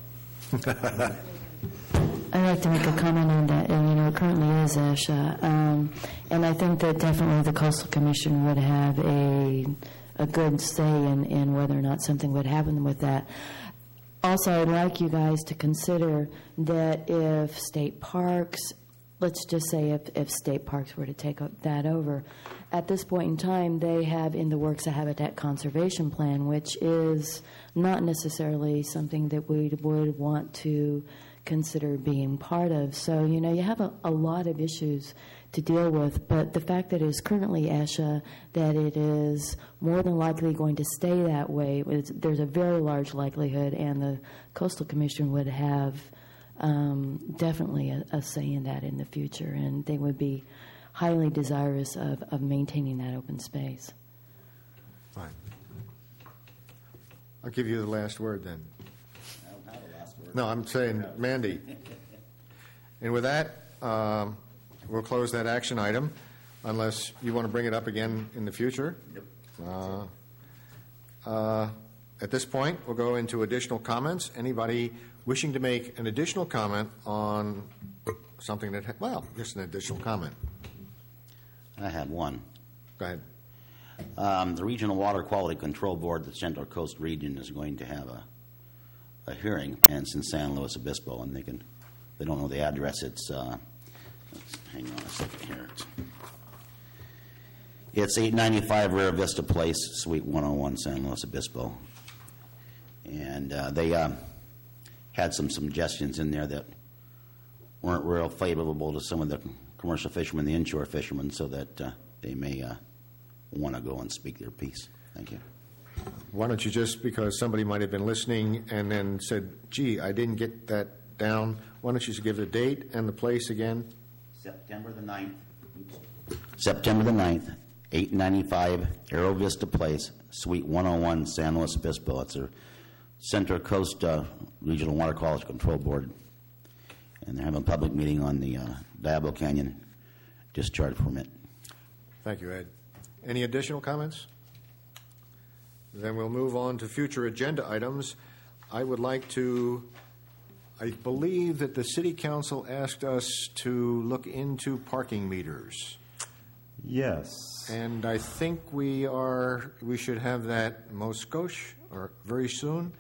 I'd like to make a comment on that. And, it currently is ASHA. And I think that definitely the Coastal Commission would have a good say in whether or not something would happen with that. Also, I'd like you guys to consider that if state parks, let's just say if state parks were to take that over, at this point in time, they have in the works a habitat conservation plan, which is not necessarily something that we would want to consider being part of. So, you have a lot of issues to deal with, but the fact that it is currently ASHA, that it is more than likely going to stay that way, there's a very large likelihood, and the Coastal Commission would have definitely a say in that in the future, and they would be highly desirous of maintaining that open space. Fine. I'll give you the last word then. I don't have a last word. No, I'm saying Mandy. And with that, we'll close that action item unless you want to bring it up again in the future. Yep. At this point, we'll go into additional comments. Anybody wishing to make an additional comment on something just an additional comment. I had one. Go ahead. The Regional Water Quality Control Board, the Central Coast Region, is going to have a hearing, and it's in San Luis Obispo, and they don't know the address. It's hang on a second here. It's 895 Rio Vista Place, Suite 101, San Luis Obispo, and they had some suggestions in there that weren't real favorable to some of the commercial fishermen, the inshore fishermen, so that they may want to go and speak their piece. Thank you. Why don't you just, because somebody might have been listening and then said, gee, I didn't get that down, why don't you just give the date and the place again? September the 9th. September the 9th 895 Aero Vista Place, Suite 101, San Luis Obispo. It's a Central Coast Regional Water Quality Control Board. And they're having a public meeting on the Diablo Canyon discharge permit. Thank you, Ed. Any additional comments? Then we'll move on to future agenda items. I believe that the City Council asked us to look into parking meters. Yes. And I think we should have that most or very soon.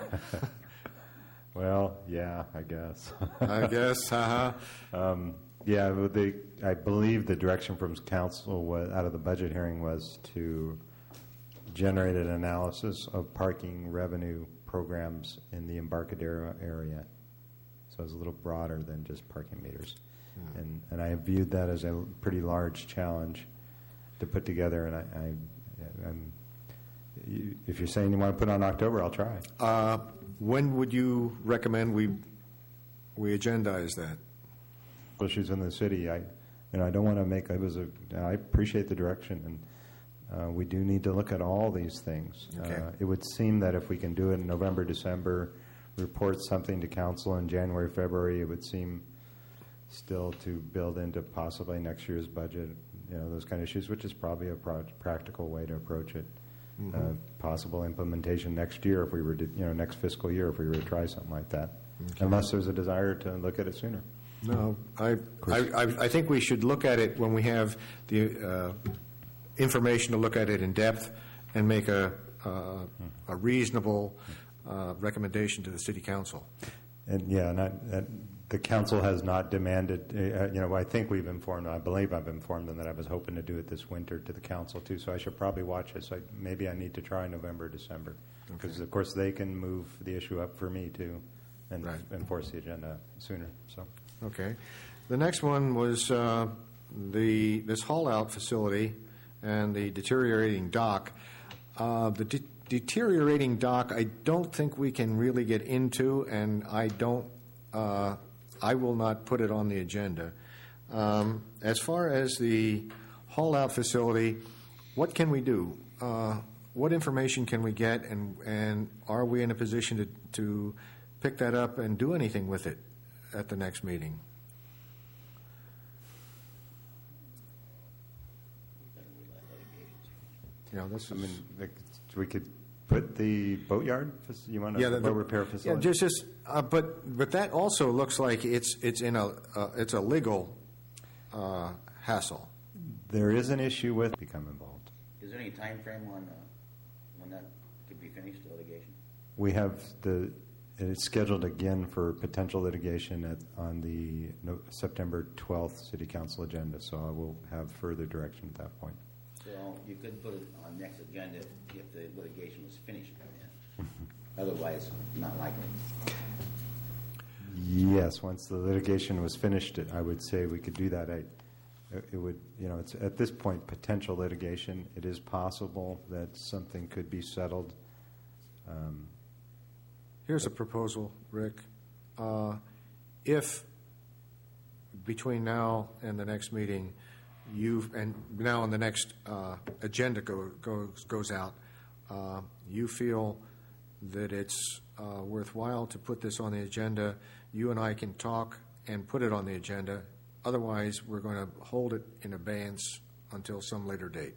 Well, yeah, I guess. I guess, Yeah, I believe the direction from council out of the budget hearing was to generate an analysis of parking revenue programs in the Embarcadero area. So it's a little broader than just parking meters. And I viewed that as a pretty large challenge to put together. And if you're saying you want to put it on October, I'll try. When would you recommend we agendize that? Issues in the city. I don't want to make. I appreciate the direction, and we do need to look at all these things. Okay. It would seem that if we can do it in November, December, report something to council in January, February, it would seem still to build into possibly next year's budget. Those kind of issues, which is probably a practical way to approach it. Mm-hmm. Possible implementation next year if we were to, next fiscal year if we were to try something like that. Okay. Unless there's a desire to look at it sooner. No, I think we should look at it when we have the information to look at it in depth and make a reasonable recommendation to the City Council. And the council has not demanded. I think we've informed. I believe I've informed them that I was hoping to do it this winter to the council too. So I should probably watch it. So maybe I need to try November, December, because of course they can move the issue up for me too, and enforce the agenda sooner. So. Okay. The next one was this haul-out facility and the deteriorating dock. The deteriorating dock, I don't think we can really get into, and I will not put it on the agenda. As far as the haul-out facility, what can we do? What information can we get, and are we in a position to pick that up and do anything with it at the next meeting? We could put the boatyard. You want the boat repair facility? Yeah, but that also looks like it's a legal hassle. There is an issue with become involved. Is there any time frame on when that could be finished, the litigation? We have it's scheduled again for potential litigation on the September 12th City Council agenda, so I will have further direction at that point. So you could put it on next agenda if the litigation was finished by then. Otherwise, not likely. Yes, once the litigation was finished, I would say we could do that. It would, it's at this point potential litigation. It is possible that something could be settled. Here's a proposal, Rick. If between now and the next meeting, now and the next agenda goes out, you feel that it's worthwhile to put this on the agenda, you and I can talk and put it on the agenda. Otherwise, we're going to hold it in abeyance until some later date.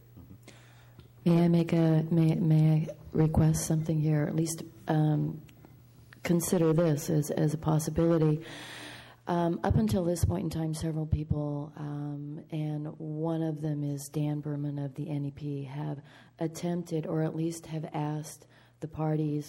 May I request something here? At least consider this as a possibility. Up until this point in time, several people, and one of them is Dan Berman of the NEP, have attempted, or at least have asked the parties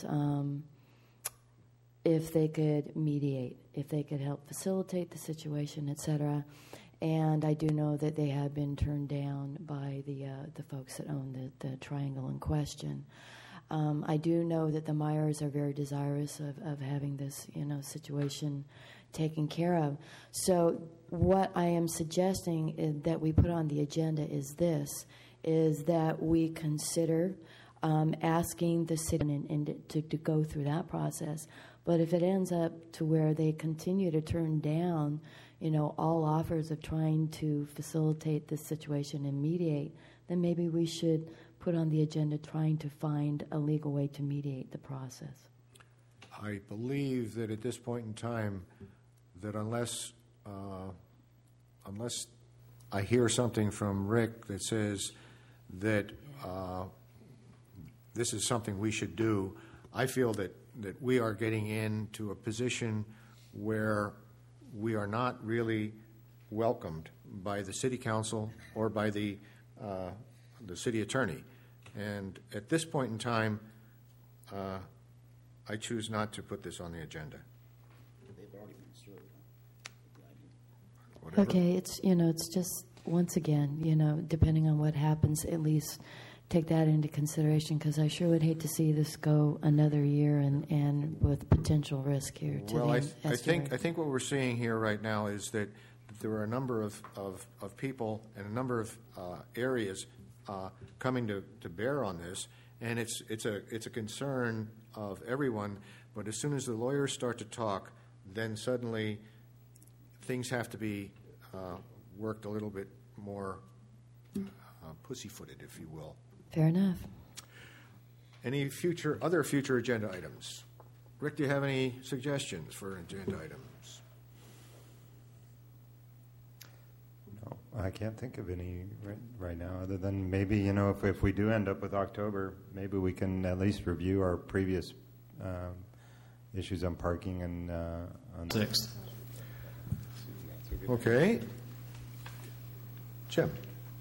if they could mediate, if they could help facilitate the situation, etc. And I do know that they have been turned down by the folks that own the triangle in question. I do know that the Meyers are very desirous of having this, situation taken care of. So what I am suggesting is that we put on the agenda is that we consider asking the city and to go through that process. But if it ends up to where they continue to turn down, all offers of trying to facilitate this situation and mediate, then maybe we should put on the agenda trying to find a legal way to mediate the process. I believe that at this point in time, that unless I hear something from Rick that says that this is something we should do, I feel that we are getting into a position where we are not really welcomed by the city council or by the city attorney. And at this point in time, I choose not to put this on the agenda. Whatever. Okay, it's just, once again, depending on what happens, at least take that into consideration, because I sure would hate to see this go another year and with potential risk here to Well, the I estuary. think what we're seeing here right now is that there are a number of people and a number of areas coming to bear on this, and it's a concern of everyone. But as soon as the lawyers start to talk, then suddenly things have to be worked a little bit more pussyfooted, if you will. Fair enough. Any other future agenda items? Rick, do you have any suggestions for agenda items? No, I can't think of any right now, other than maybe, if we do end up with October, maybe we can at least review our previous issues on parking and on 6th. Okay. Jim?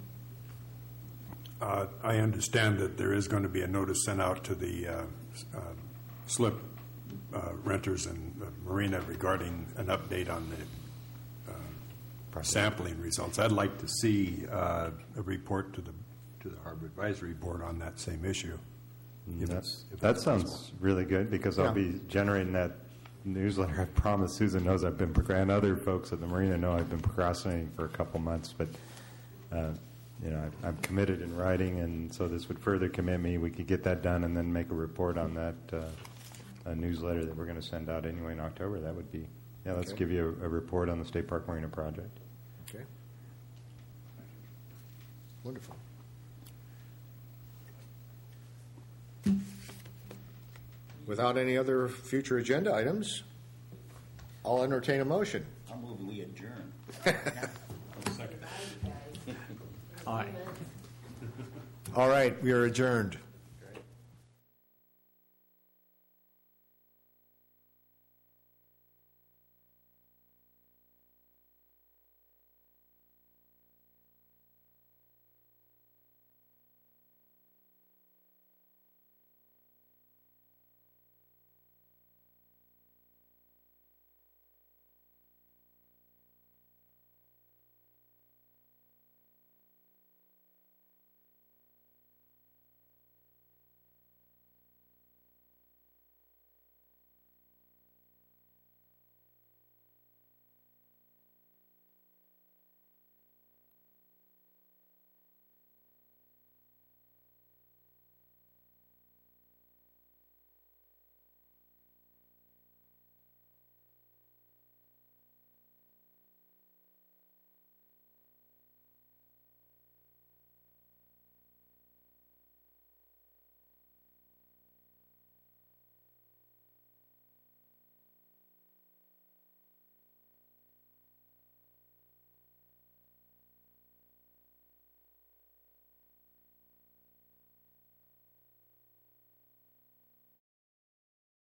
I understand that there is going to be a notice sent out to the slip renters and the marina regarding an update on the sampling results. I'd like to see a report to the Harbor Advisory Board on that same issue. That sounds really good, because I'll be generating that newsletter. I promise Susan knows I've been, and other folks at the marina know I've been procrastinating for a couple months, but I'm committed in writing, and so this would further commit me. We could get that done and then make a report on that newsletter that we're going to send out anyway in October. That would be, let's give you a report on the State Park Marina project. Okay. Wonderful. Without any other future agenda items, I'll entertain a motion. I'll move we adjourn. Aye. All right, we are adjourned.